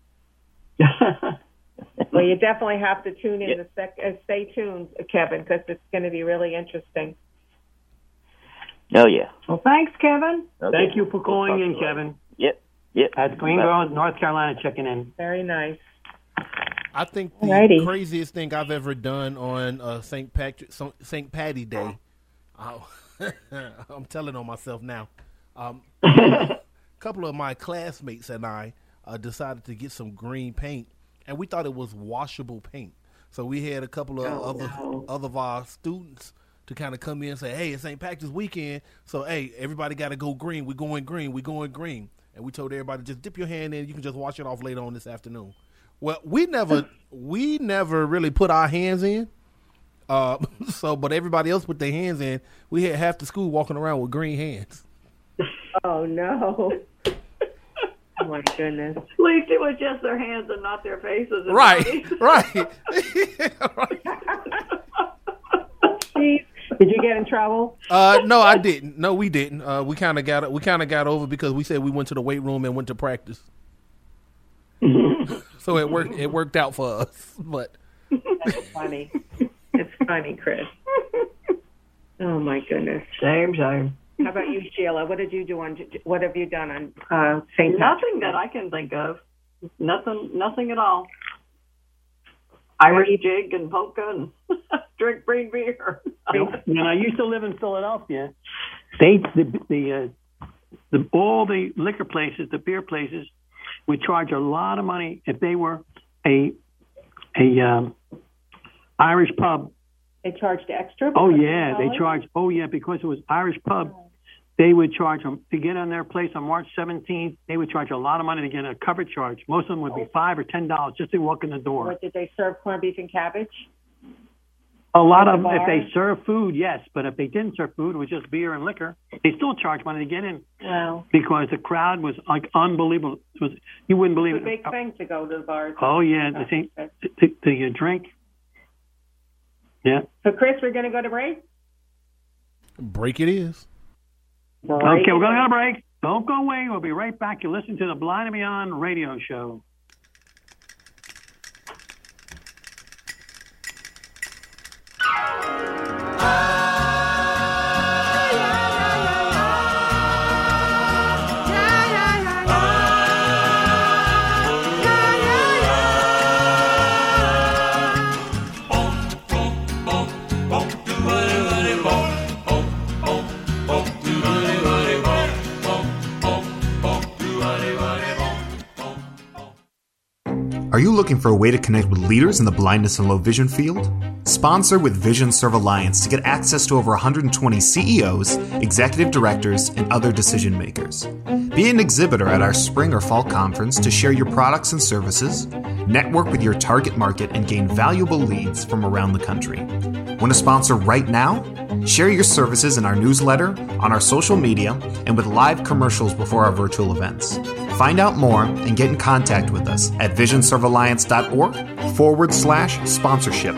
S17: Well, you definitely have to tune in.
S21: Yep.
S17: The sec- uh, stay tuned, Kevin, because it's going to be really interesting.
S21: Oh yeah.
S13: Well, thanks, Kevin.
S21: Okay.
S18: Thank you for calling in, Kevin.
S21: Yep, yep.
S18: That's Greenville, North Carolina, checking in.
S17: Very nice.
S10: I think the
S17: Alrighty.
S10: craziest thing I've ever done on uh, Saint Patrick Saint Patty Day. Oh, I'm telling on myself now. Um, a couple of my classmates and I uh, decided to get some green paint, and we thought it was washable paint. So we had a couple of
S17: Oh,
S10: other
S17: no.
S10: other of our students to kind of come in and say, "Hey, it's Saint Patrick's weekend, so hey, everybody got to go green. We're going green. We're going green." And we told everybody, just dip your hand in. You can just wash it off later on this afternoon. Well, we never we never really put our hands in. Uh, so, but everybody else put their hands in. We had half the school walking around with green hands.
S17: Oh, no. Oh, my goodness.
S13: At least it was just their hands and not their faces. and
S10: Right,
S13: bodies.
S10: right.
S17: Jeez. Did you get in trouble?
S10: Uh, no, I didn't. No, we didn't. Uh, we kind of got we kind of got over because we said we went to the weight room and went to practice. So it worked. It worked out for us. But
S17: That's funny. It's funny, Chris. Oh, my goodness.
S13: Same, same.
S17: How about you, Sheila? What did you do on? What have you done on uh, Saint Patrick's
S13: Nothing that
S17: Day?
S13: I can think of. Nothing, nothing at all. Irish jig and polka and drink green beer.
S18: When I used to live in Philadelphia, they the the, uh, the all the liquor places, the beer places, would charge a lot of money if they were a a um, Irish pub.
S17: They charged extra?
S18: Oh
S17: because
S18: yeah,
S17: of
S18: they
S17: college?
S18: charged. Oh yeah, because it was Irish pub. They would charge them to get on their place on March seventeenth. They would charge a lot of money to get a cover charge. Most of them would be five or ten dollars just to walk in the door.
S17: What, did they serve corned beef and cabbage?
S18: A lot
S17: At
S18: of
S17: the
S18: them, if
S17: bar?
S18: they serve food, yes, but if they didn't serve food, it was just beer and liquor. They still charge money to get in
S17: Wow.
S18: because the crowd was like unbelievable. It was you wouldn't believe
S17: It's a
S18: it.
S17: big thing to go to the bars.
S18: Oh yeah, the thing, the, the uh, drink. Yeah.
S17: So, Chris, we're going to go to break?
S10: break it is.
S17: Break
S18: Okay,
S17: it
S18: we're going to
S17: is.
S18: go to break. Don't go away. We'll be right back. You're listening to the Blind and Beyond radio show.
S2: Are you looking for a way to connect with leaders in the blindness and low vision field? Sponsor with Vision Serve Alliance to get access to over one hundred twenty C E Os, executive directors, and other decision makers. Be an exhibitor at our spring or fall conference to share your products and services, network with your target market, and gain valuable leads from around the country. Want to sponsor right now? Share your services in our newsletter, on our social media, and with live commercials before our virtual events. Find out more and get in contact with us at visionservealliance.org forward slash sponsorship.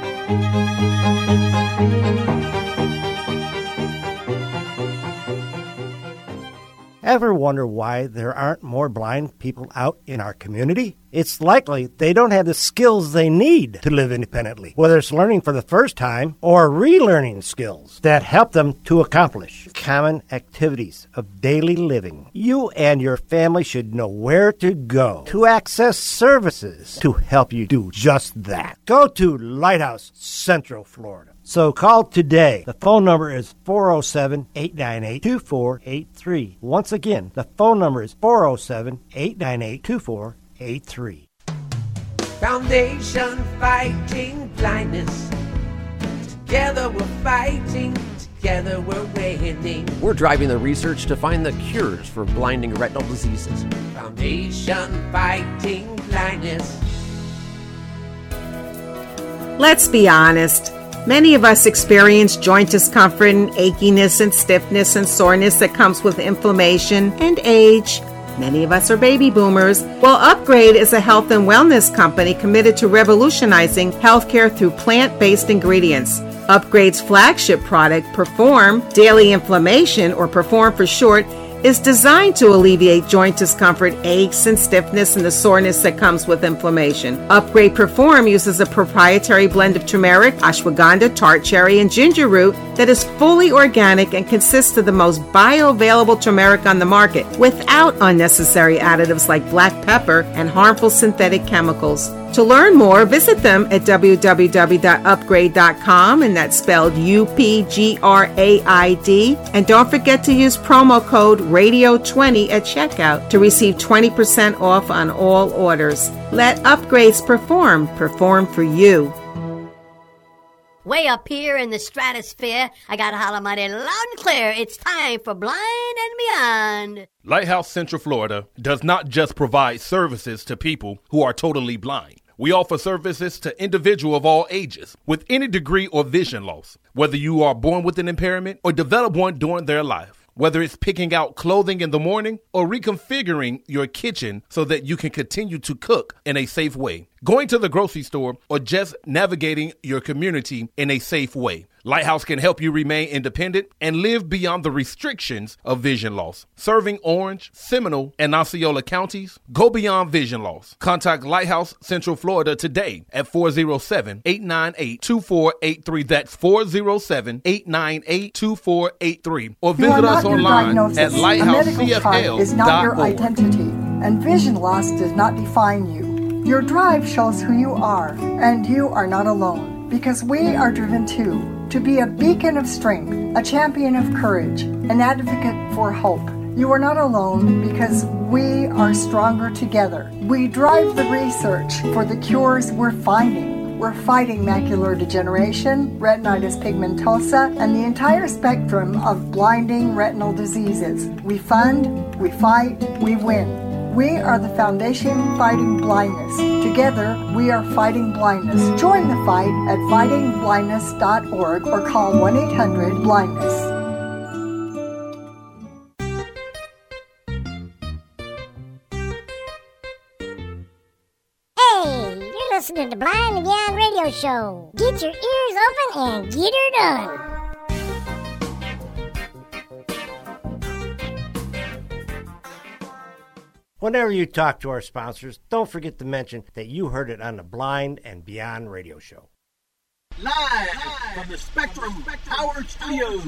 S8: Ever wonder why there aren't more blind people out in our community? It's likely they don't have the skills they need to live independently, whether it's learning for the first time or relearning skills that help them to accomplish common activities of daily living. You and your family should know where to go to access services to help you do just that. Go to Lighthouse Central Florida. So call today. The phone number is four oh seven, eight nine eight, two four eight three. Once again, the phone number is four oh seven, eight nine eight, two four eight three.
S5: Foundation Fighting Blindness. Together we're fighting, together we're winning.
S6: We're driving the research to find the cures for blinding retinal diseases.
S5: Foundation Fighting Blindness.
S7: Let's be honest. Many of us experience joint discomfort and achiness and stiffness and soreness that comes with inflammation and age. Many of us are baby boomers. Well, Upgrade is a health and wellness company committed to revolutionizing healthcare through plant-based ingredients. Upgrade's flagship product, Perform Daily Inflammation, or Perform for short, is designed to alleviate joint discomfort, aches, and stiffness, and the soreness that comes with inflammation. Upgrade Perform uses a proprietary blend of turmeric, ashwagandha, tart cherry, and ginger root that is fully organic and consists of the most bioavailable turmeric on the market, without unnecessary additives like black pepper and harmful synthetic chemicals. To learn more, visit them at w w w dot upgrade dot com, and that's spelled U P G R A I D. And don't forget to use promo code radio twenty at checkout to receive twenty percent off on all orders. Let Upgrades perform. Perform for you.
S4: Way up here in the stratosphere, I gotta holler mighty loud and clear. It's time for Blind and Beyond.
S10: Lighthouse Central Florida does not just provide services to people who are totally blind. We offer services to individuals of all ages with any degree or vision loss, whether you are born with an impairment or develop one during their life. Whether it's picking out clothing in the morning or reconfiguring your kitchen so that you can continue to cook in a safe way, going to the grocery store, or just navigating your community in a safe way, Lighthouse can help you remain independent and live beyond the restrictions of vision loss. Serving Orange, Seminole, and Osceola counties, go beyond vision loss. Contact Lighthouse Central Florida today at four oh seven, eight nine eight, two four eight three. That's four oh seven, eight nine eight, two four eight three. Or visit us online at lighthouse c f l dot org.
S1: Is not your identity, and vision loss does not define you. Your drive shows who you are, and you are not alone, because we are driven too. To be a beacon of strength, a champion of courage, an advocate for hope. You are not alone because we are stronger together. We drive the research for the cures we're finding. We're fighting macular degeneration, retinitis pigmentosa, and the entire spectrum of blinding retinal diseases. We fund, we fight, we win. We are the Foundation Fighting Blindness. Together, we are fighting blindness. Join the fight at fighting blindness dot org or call one eight hundred blindness.
S22: Hey, you're listening to Blind and Beyond Radio Show. Get your ears open and get her done.
S8: Whenever you talk to our sponsors, don't forget to mention that you heard it on the Blind and Beyond Radio Show.
S9: Live from the Spectrum Power Studios.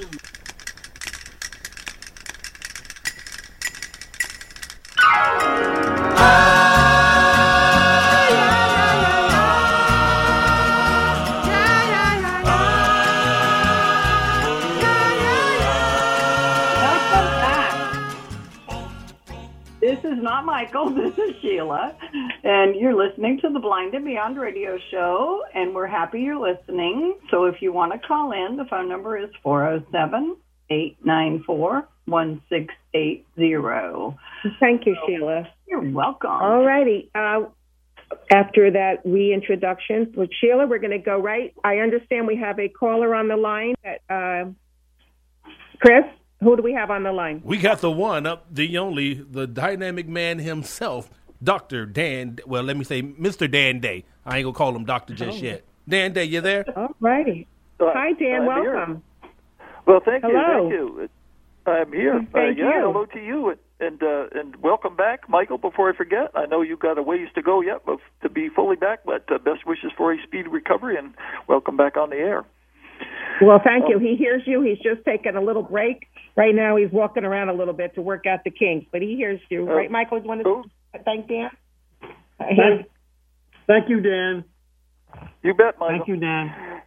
S13: This is not Michael, this is Sheila, and you're listening to the Blind and Beyond Radio Show, and we're happy you're listening. So if you want to call in, the phone number is four oh seven, eight nine four, one six eight zero.
S17: Thank you, Sheila.
S13: You're welcome.
S17: All righty. Uh, after that reintroduction with Sheila, we're going to go right. I understand we have a caller on the line. That, uh, Chris? Who do we have on the line?
S10: We got the one, up, the only, the dynamic man himself, Doctor Dan. Well, let me say Mister Dan Day. I ain't going to call him Doctor just oh. yet. Dan Day, you there?
S17: All righty. Uh, Hi, Dan.
S23: I'm
S17: welcome.
S23: Here. Well, thank
S17: hello.
S23: you. Thank you. I'm here.
S17: Thank
S23: uh, yeah,
S17: you.
S23: Hello to you, and and, uh, and welcome back, Michael. Before I forget, I know you've got a ways to go yet to be fully back, but uh, best wishes for a speedy recovery, and welcome back on the air.
S17: Well, thank um, you. He hears you. He's just taking a little break. Right now, he's walking around a little bit to work out the kinks, but he hears you. Uh, right, Michael? You want to oh. thank Dan?
S18: Thank, thank you, Dan.
S23: You bet, Michael.
S18: Thank you, Dan.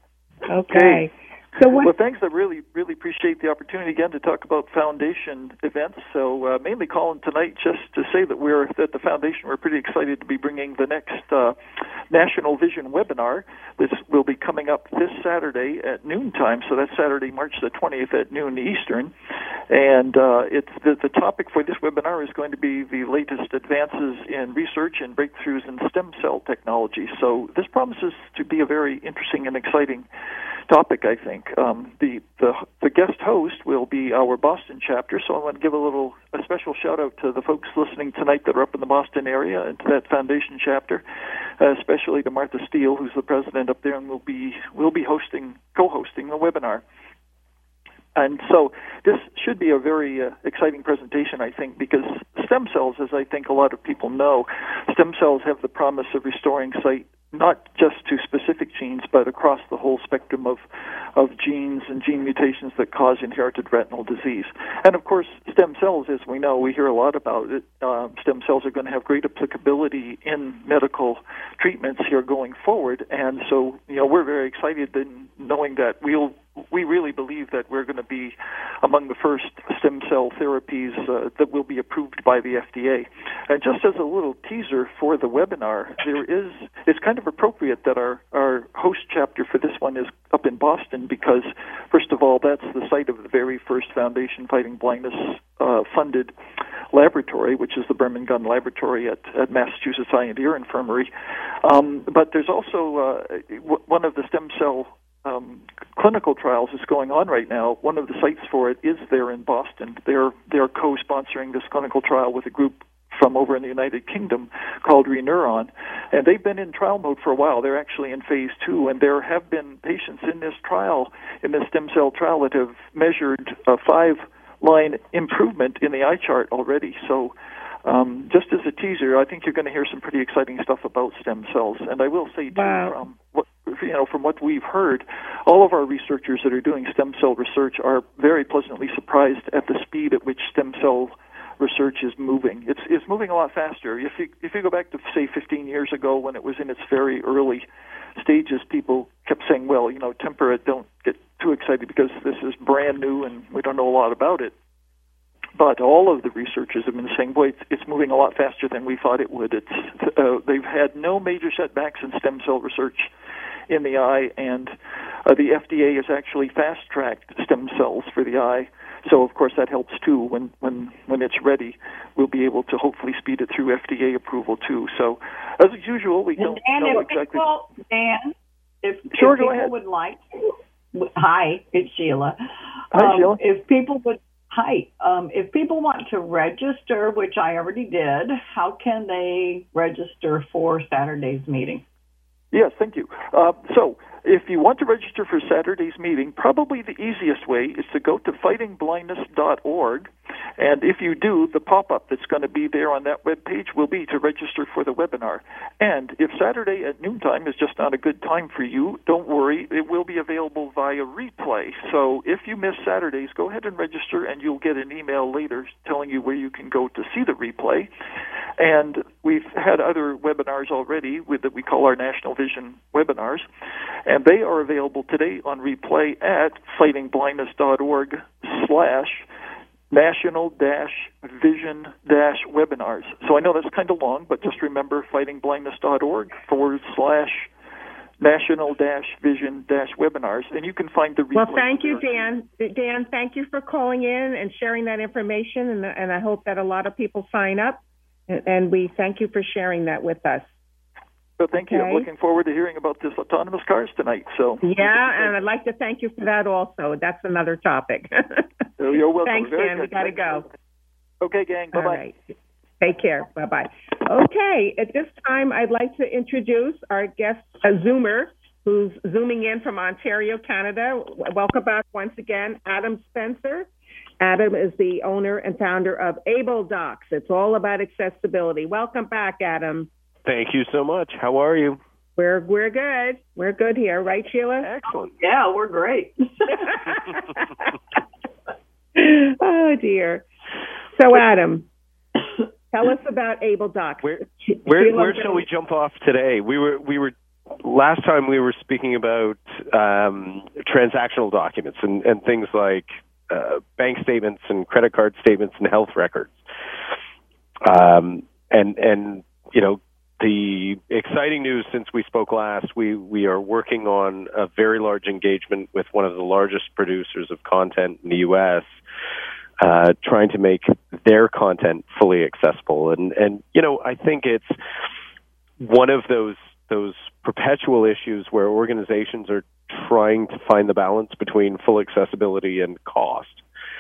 S17: Okay. So what?
S23: Well, thanks. I really, really appreciate the opportunity again to talk about foundation events. So, uh, mainly calling tonight just to say that we're at the foundation. We're pretty excited to be bringing the next uh, National Vision webinar. This will be coming up this Saturday at noon time. So that's Saturday, March the twentieth at noon Eastern. And uh, it's the, the topic for this webinar is going to be the latest advances in research and breakthroughs in stem cell technology. So this promises to be a very interesting and exciting topic, I think. Um, the, the the guest host will be our Boston chapter, so I want to give a little a special shout out to the folks listening tonight that are up in the Boston area and to that foundation chapter, uh, especially to Martha Steele, who's the president up there, and will be will be hosting co-hosting the webinar. And so this should be a very uh, exciting presentation, I think, because stem cells, as I think a lot of people know, stem cells have the promise of restoring sight not just to specific genes, but across the whole spectrum of, of genes and gene mutations that cause inherited retinal disease. And, of course, stem cells, as we know, we hear a lot about it. Uh, stem cells are going to have great applicability in medical treatments here going forward. And so, you know, we're very excited in knowing that we'll we really believe that we're going to be among the first stem cell therapies uh, that will be approved by the F D A. And just as a little teaser for the webinar, there is it's kind of appropriate that our, our host chapter for this one is up in Boston because, first of all, that's the site of the very first Foundation Fighting Blindness uh, funded laboratory, which is the Berman Gunn Laboratory at, at Massachusetts Eye and Ear Infirmary. Um, but there's also uh, w- one of the stem cell Um, clinical trials is going on right now. One of the sites for it is there in Boston. They're they're co-sponsoring this clinical trial with a group from over in the United Kingdom called Reneuron, and they've been in trial mode for a while. They're actually in phase two, and there have been patients in this trial, in this stem cell trial, that have measured a five-line improvement in the eye chart already. So um, just as a teaser, I think you're going to hear some pretty exciting stuff about stem cells. And I will say, too,
S17: wow.
S23: um, what, you know, from what we've heard, all of our researchers that are doing stem cell research are very pleasantly surprised at the speed at which stem cell research is moving. It's it's moving a lot faster. If you if you go back to, say, fifteen years ago when it was in its very early stages, people kept saying, well, you know, temper it, don't get too excited because this is brand new and we don't know a lot about it. But all of the researchers have been saying, boy, it's, it's moving a lot faster than we thought it would. It's uh, they've had no major setbacks in stem cell research in the eye, and uh, the F D A has actually fast-tracked stem cells for the eye. So, of course, that helps, too. When when when it's ready, we'll be able to hopefully speed it through F D A approval, too. So, as usual, we don't
S13: and
S23: know
S13: if
S23: exactly...
S13: People, Dan, if,
S23: sure,
S13: if
S23: go
S13: people
S23: ahead.
S13: would like to... Hi, it's Sheila.
S23: Hi,
S13: um,
S23: Sheila.
S13: If people would... Hi. Um, if people want to register, which I already did, how can they register for Saturday's meeting?
S23: Yes, thank you. Uh, so, if you want to register for Saturday's meeting, probably the easiest way is to go to fighting blindness dot org, and if you do, the pop-up that's going to be there on that web page will be to register for the webinar. And if Saturday at noontime is just not a good time for you, don't worry, it will be available via replay. So if you miss Saturdays, go ahead and register, and you'll get an email later telling you where you can go to see the replay. And we've had other webinars already with that we call our National Vision webinars, and they are available today on replay at fighting blindness dot org slash national dash vision dash webinars. So I know that's kind of long, but just remember fighting blindness dot org forward slash national dash vision dash webinars, and you can find the replay.
S17: Well, thank you, Dan. Dan, thank you for calling in and sharing that information, and, and I hope that a lot of people sign up, and, and we thank you for sharing that with us.
S23: So thank you.
S17: Okay.
S23: I'm looking forward to hearing about this autonomous cars tonight. So
S17: yeah, and I'd like to thank you for that also. That's another topic.
S23: So you're welcome.
S17: Thanks,
S23: Very
S17: Dan.
S23: good.
S17: We got to go.
S23: Okay, gang. Bye-bye.
S17: All right. Take care. Bye-bye. Okay, at this time, I'd like to introduce our guest, a Zoomer, who's zooming in from Ontario, Canada. Welcome back once again, Adam Spencer. Adam is the owner and founder of AbleDocs. It's all about accessibility. Welcome back, Adam.
S3: Thank you so much. How are you?
S17: We're we're good. We're good here, right, Sheila?
S3: Excellent.
S13: Yeah, we're great.
S17: Oh, dear. So, Adam, tell us about AbleDocs.
S3: Where where, where shall we jump off today? We were we were last time we were speaking about um, transactional documents and, and things like uh, bank statements and credit card statements and health records. Um, and, and, you know, the exciting news since we spoke last, we, we are working on a very large engagement with one of the largest producers of content in the U S, uh, trying to make their content fully accessible. And, and, you know, I think it's one of those, those perpetual issues where organizations are trying to find the balance between full accessibility and cost.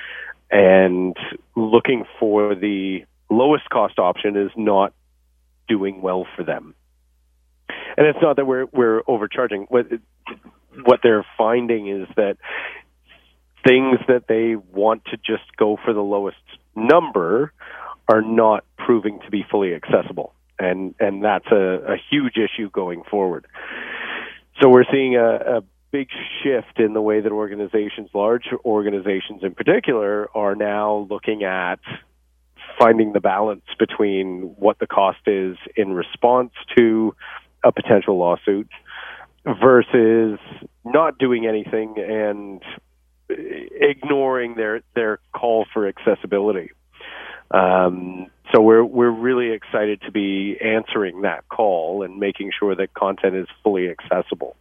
S3: And looking for the lowest cost option is not doing well for them. And it's not that we're we're overcharging. What what they're finding is that things that they want to just go for the lowest number are not proving to be fully accessible. And and that's a, a huge issue going forward. So we're seeing a, a big shift in the way that organizations, large organizations in particular, are now looking at finding the balance between what the cost is in response to a potential lawsuit versus not doing anything and ignoring their, their call for accessibility. Um, so we're we're really excited to be answering that call and making sure that content is fully accessible.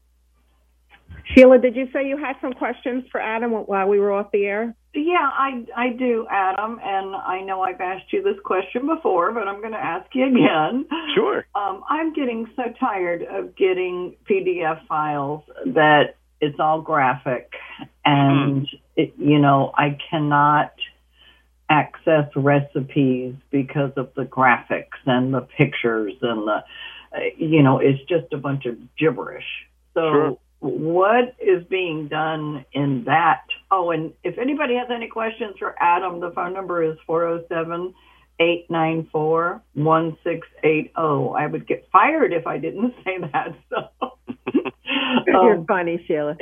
S17: Sheila, did you say you had some questions for Adam while we were off the air?
S13: Yeah, I, I do, Adam, and I know I've asked you this question before, but I'm going to ask you again.
S3: Sure.
S13: Um, I'm getting so tired of getting P D F files that it's all graphic, and, it, you know, I cannot access recipes because of the graphics and the pictures and the, you know, it's just a bunch of gibberish. So
S3: Sure.
S13: What is being done in that? Oh, and if anybody has any questions for Adam, the phone number is four oh seven, eight nine four, one six eight oh. I would get fired if I didn't say that. So
S17: You're
S13: um,
S17: funny, Sheila.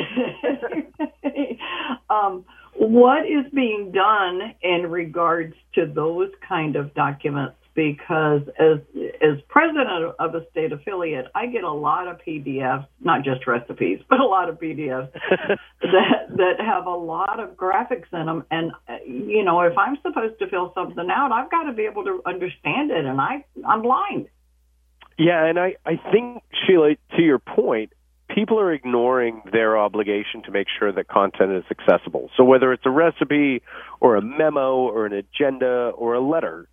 S13: um, what is being done in regards to those kind of documents? Because as as president of a state affiliate, I get a lot of P D Fs, not just recipes, but a lot of P D Fs that that have a lot of graphics in them. And you know, if I'm supposed to fill something out, I've got to be able to understand it, and I I'm blind.
S3: Yeah, and I I think, Sheila, to your point, people are ignoring their obligation to make sure that content is accessible. So whether it's a recipe or a memo or an agenda or a letter,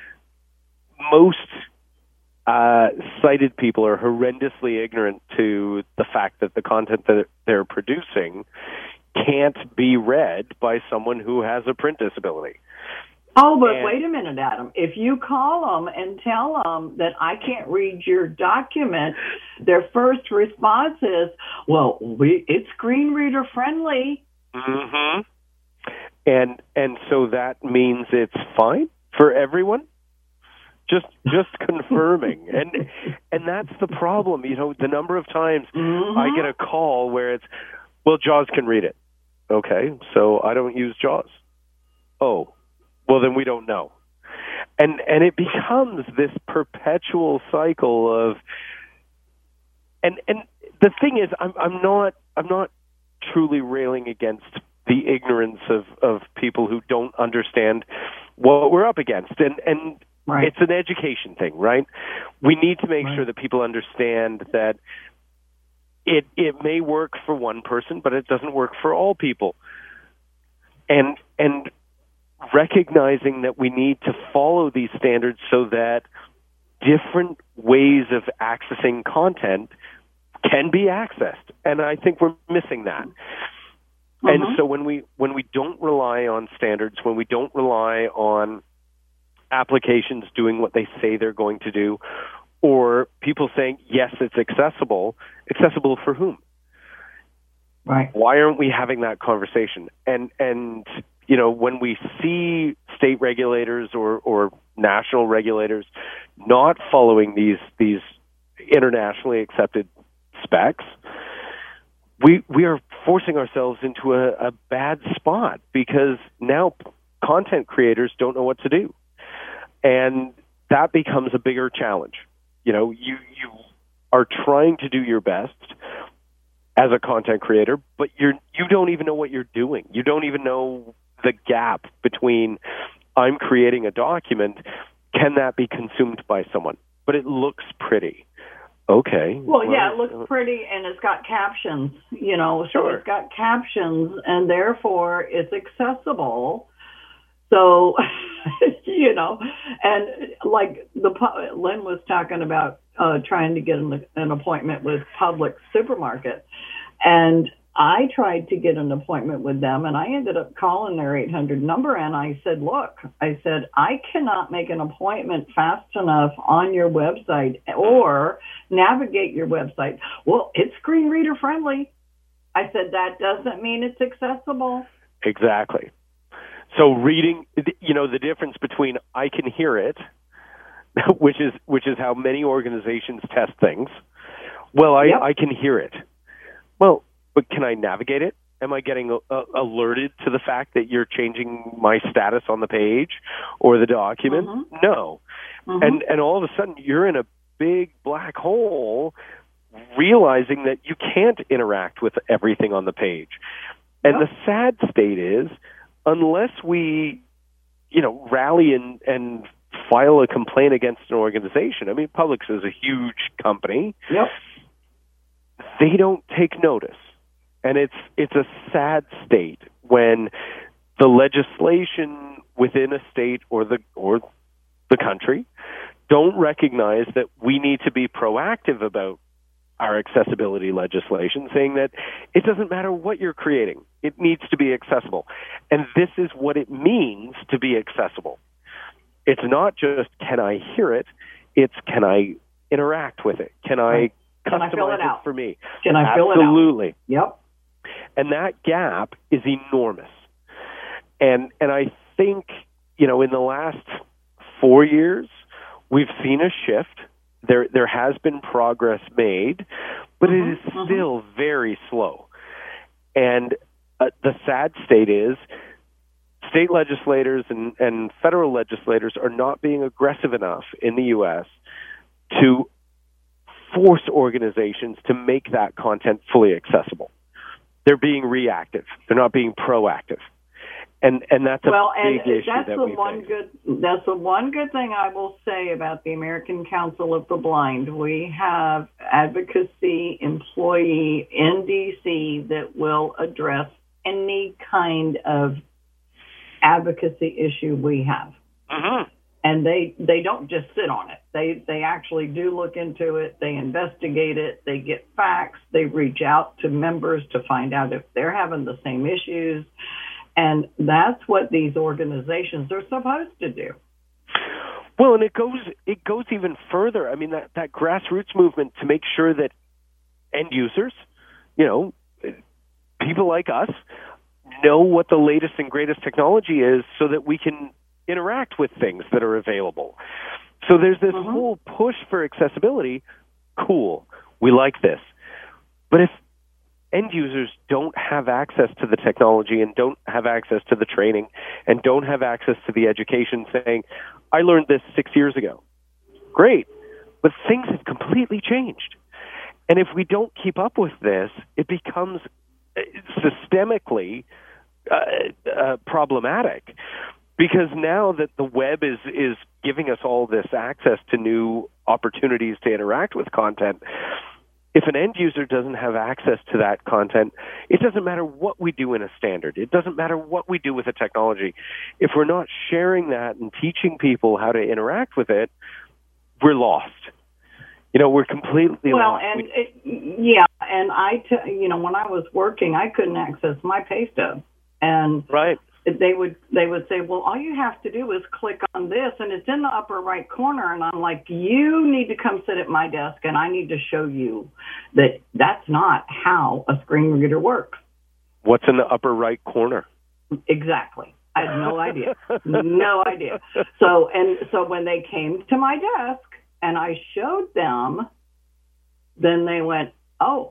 S3: most uh, sighted people are horrendously ignorant to the fact that the content that they're producing can't be read by someone who has a print disability.
S13: Oh, but
S3: and,
S13: wait a minute, Adam. If you call them and tell them that I can't read your document, their first response is, well, we, it's screen reader friendly.
S3: Mm-hmm. And, and so that means it's fine for everyone? Just just confirming. And and that's the problem. You know, the number of times mm-hmm. I get a call where it's, well, JAWS can read it. Okay, so I don't use JAWS. Oh, well, then we don't know. And and it becomes this perpetual cycle of, and and the thing is, I'm I'm not I'm not truly railing against the ignorance of, of people who don't understand what we're up against. And and
S13: Right.
S3: It's an education thing, right? We need to make
S13: right.
S3: sure that people understand that it it may work for one person, but it doesn't work for all people. And and recognizing that we need to follow these standards so that different ways of accessing content can be accessed. And I think we're missing that. Uh-huh. And so when we when we don't rely on standards, when we don't rely on applications doing what they say they're going to do, or people saying, yes, it's accessible. Accessible for whom?
S13: Right.
S3: Why aren't we having that conversation? And, and you know, when we see state regulators or, or national regulators not following these these internationally accepted specs, we we are forcing ourselves into a, a bad spot, because now content creators don't know what to do. And that becomes a bigger challenge. You know, you, you are trying to do your best as a content creator, but you're you don't even know what you're doing. You don't even know the gap between I'm creating a document, can that be consumed by someone? But it looks pretty. Okay.
S13: Well, yeah, it looks pretty, and it's got captions, you know, so
S3: Sure.
S13: it's got captions, and therefore it's accessible. So, you know, and like the pu- Lynn was talking about uh, trying to get an, an appointment with Publix supermarket, and I tried to get an appointment with them, and I ended up calling their eight hundred number, and I said, look, I said, I cannot make an appointment fast enough on your website or navigate your website. Well, it's screen reader friendly. I said, that doesn't mean it's accessible.
S3: Exactly. So reading, you know, the difference between I can hear it, which is which is how many organizations test things. Well, I,
S13: Yep.
S3: I can hear it. Well, but can I navigate it? Am I getting uh, alerted to the fact that you're changing my status on the page or the document?
S13: Mhm.
S3: No.
S13: Mhm.
S3: And and all of a sudden you're in a big black hole, realizing that you can't interact with everything on the page. And the sad state is, unless we, you know, rally and, and file a complaint against an organization, I mean, Publix is a huge company.
S13: Yep.
S3: They don't take notice. And it's it's a sad state when the legislation within a state or the or the country don't recognize that we need to be proactive about our accessibility legislation, saying that it doesn't matter what you're creating, it needs to be accessible. And this is what it means to be accessible. It's not just can I hear it, it's can I interact with it? Can I
S13: Can I
S3: customize
S13: fill it out?
S3: for me?
S13: Can I fill it out?
S3: Absolutely.
S13: Yep.
S3: And that gap is enormous. And and I think, you know, in the last four years, we've seen a shift. There there has been progress made, but it is still very slow. And uh, the sad state is state legislators and, and federal legislators are not being aggressive enough in the U S to force organizations to make that content fully accessible. They're being reactive. They're not being proactive. And and that's a
S13: well,
S3: big
S13: and
S3: issue
S13: that's
S3: that
S13: the
S3: we
S13: one
S3: face.
S13: good. That's the one good thing I will say about the American Council of the Blind. We have advocacy employee in D C that will address any kind of advocacy issue we have.
S3: Mm-hmm.
S13: And they, they don't just sit on it. They they actually do look into it. They investigate it. They get facts. They reach out to members to find out if they're having the same issues. And that's what these organizations are supposed to do.
S3: Well, and it goes it goes even further. I mean, that, that grassroots movement to make sure that end users, you know, people like us, know what the latest and greatest technology is so that we can interact with things that are available. So there's this
S13: Mm-hmm.
S3: whole push for accessibility. Cool. We like this. But if end users don't have access to the technology and don't have access to the training and don't have access to the education saying, I learned this six years ago. Great. But things have completely changed. And if we don't keep up with this, it becomes systemically uh, uh, problematic. Because now that the web is, is giving us all this access to new opportunities to interact with content, if an end user doesn't have access to that content, it doesn't matter what we do in a standard. It doesn't matter what we do with a technology. If we're not sharing that and teaching people how to interact with it, we're lost. You know, we're completely
S13: Well,
S3: lost.
S13: and
S3: We-
S13: it, yeah, and I, t- you know, when I was working, I couldn't access my pay stub, and
S3: right.
S13: they would they would say, well, all you have to do is click on this, and it's in the upper right corner. And I'm like, you need to come sit at my desk, and I need to show you that that's not how a screen reader works.
S3: What's in the upper right corner?
S13: Exactly. I had no idea. No idea. So and so when they came to my desk and I showed them, then they went, oh,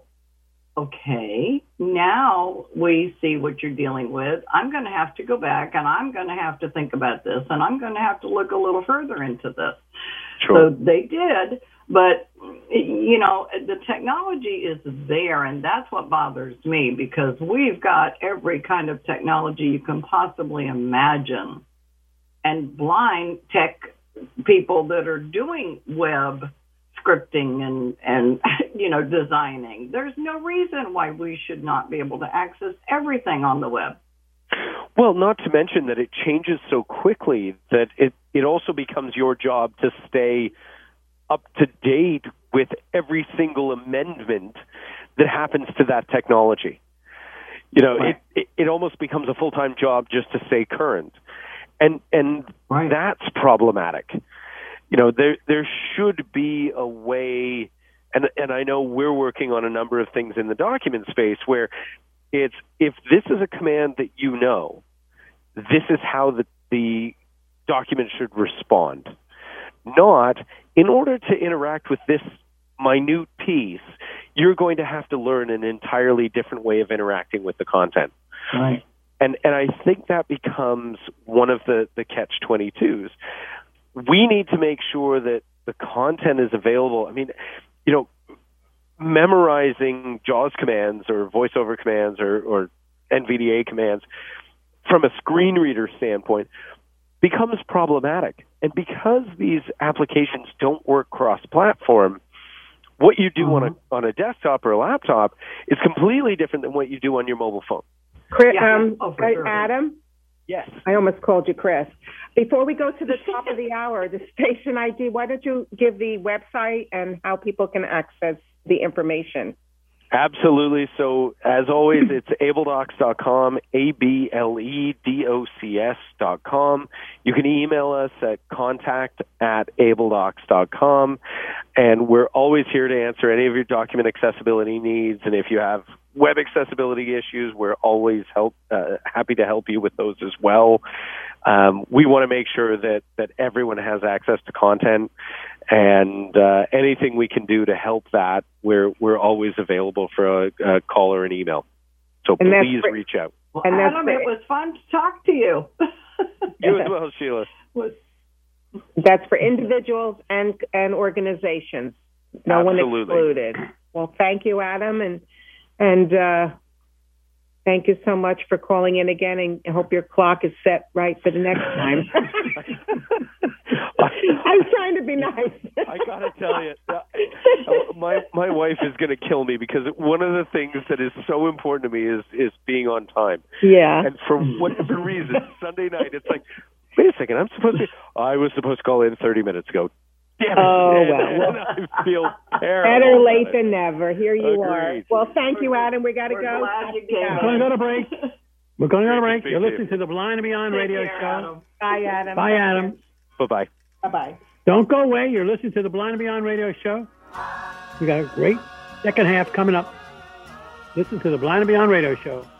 S13: okay, now we see what you're dealing with. I'm going to have to go back and I'm going to have to think about this and I'm going to have to look a little further into this.
S3: Sure.
S13: So they did. But, you know, the technology is there, and that's what bothers me, because we've got every kind of technology you can possibly imagine. And blind tech people that are doing web scripting and, and, you know, designing, there's no reason why we should not be able to access everything on the web.
S3: Well, not to mention that it changes so quickly that it, it also becomes your job to stay up to date with every single amendment that happens to that technology. You know, right. it, it, it almost becomes a full-time job just to stay current. And and right. that's problematic. You know, there there should be a way, and and I know we're working on a number of things in the document space where it's, if this is a command that you know, this is how the, the document should respond. Not, in order to interact with this minute piece, you're going to have to learn an entirely different way of interacting with the content.
S13: Right.
S3: And and I think that becomes one of the, the catch twenty-twos. We need to make sure that the content is available. I mean, you know, memorizing JAWS commands or voiceover commands or, or N V D A commands from a screen reader standpoint becomes problematic. And because these applications don't work cross-platform, what you do mm-hmm. on a on a desktop or a laptop is completely different than what you do on your mobile phone.
S17: Chris,
S13: Yeah.
S17: um,
S13: Oh, for sure.
S17: Adam?
S3: Yes.
S17: I almost called you Chris. Before we go to the top of the hour, the station I D, why don't you give the website and how people can access the information?
S3: Absolutely. So, as always, it's abledocs dot com, A B L E D O C S dot com. You can email us at contact at abledocs dot com, and we're always here to answer any of your document accessibility needs. And if you have web accessibility issues, we're always help, uh, happy to help you with those as well. Um, we want to make sure that, that everyone has access to content, and uh, anything we can do to help that, we're we're always available for a, a call or an email. So
S17: And that's
S3: please
S17: for-
S3: reach out.
S13: Well,
S17: And that's
S13: Adam,
S17: the-
S13: it was fun to talk to you.
S3: You as well, Sheila.
S17: That's for individuals and and organizations. No one
S3: Absolutely.
S17: excluded. Well, thank you, Adam, and and uh, thank you so much for calling in again. And I hope your clock is set right for the next time. I'm trying to be nice.
S3: I gotta tell you, uh, my my wife is gonna kill me because one of the things that is so important to me is is being on time.
S17: Yeah.
S3: And for whatever reason, Sunday night, it's like, wait a second, I'm supposed to. I was supposed to call in thirty minutes ago. Damn it.
S17: Oh,
S3: And-
S17: well.
S3: and I feel terrible.
S17: Better late
S3: about it.
S17: than never. Here you are.
S3: Agreed.
S17: Well, thank you, Adam. We got to
S13: We're
S17: go.
S13: glad you came.
S18: We're going to go to break. We're going to go to break.
S3: Speak
S18: You're
S3: to you.
S18: listening to the Blind and Beyond
S13: Take
S18: radio
S13: care,
S18: show.
S13: Adam.
S17: Bye, Adam.
S18: Bye, Adam.
S3: Bye bye.
S17: Bye-bye.
S18: Don't go away. You're listening to the Blind and Beyond radio show. We got a great second half coming up. Listen to the Blind and Beyond radio show.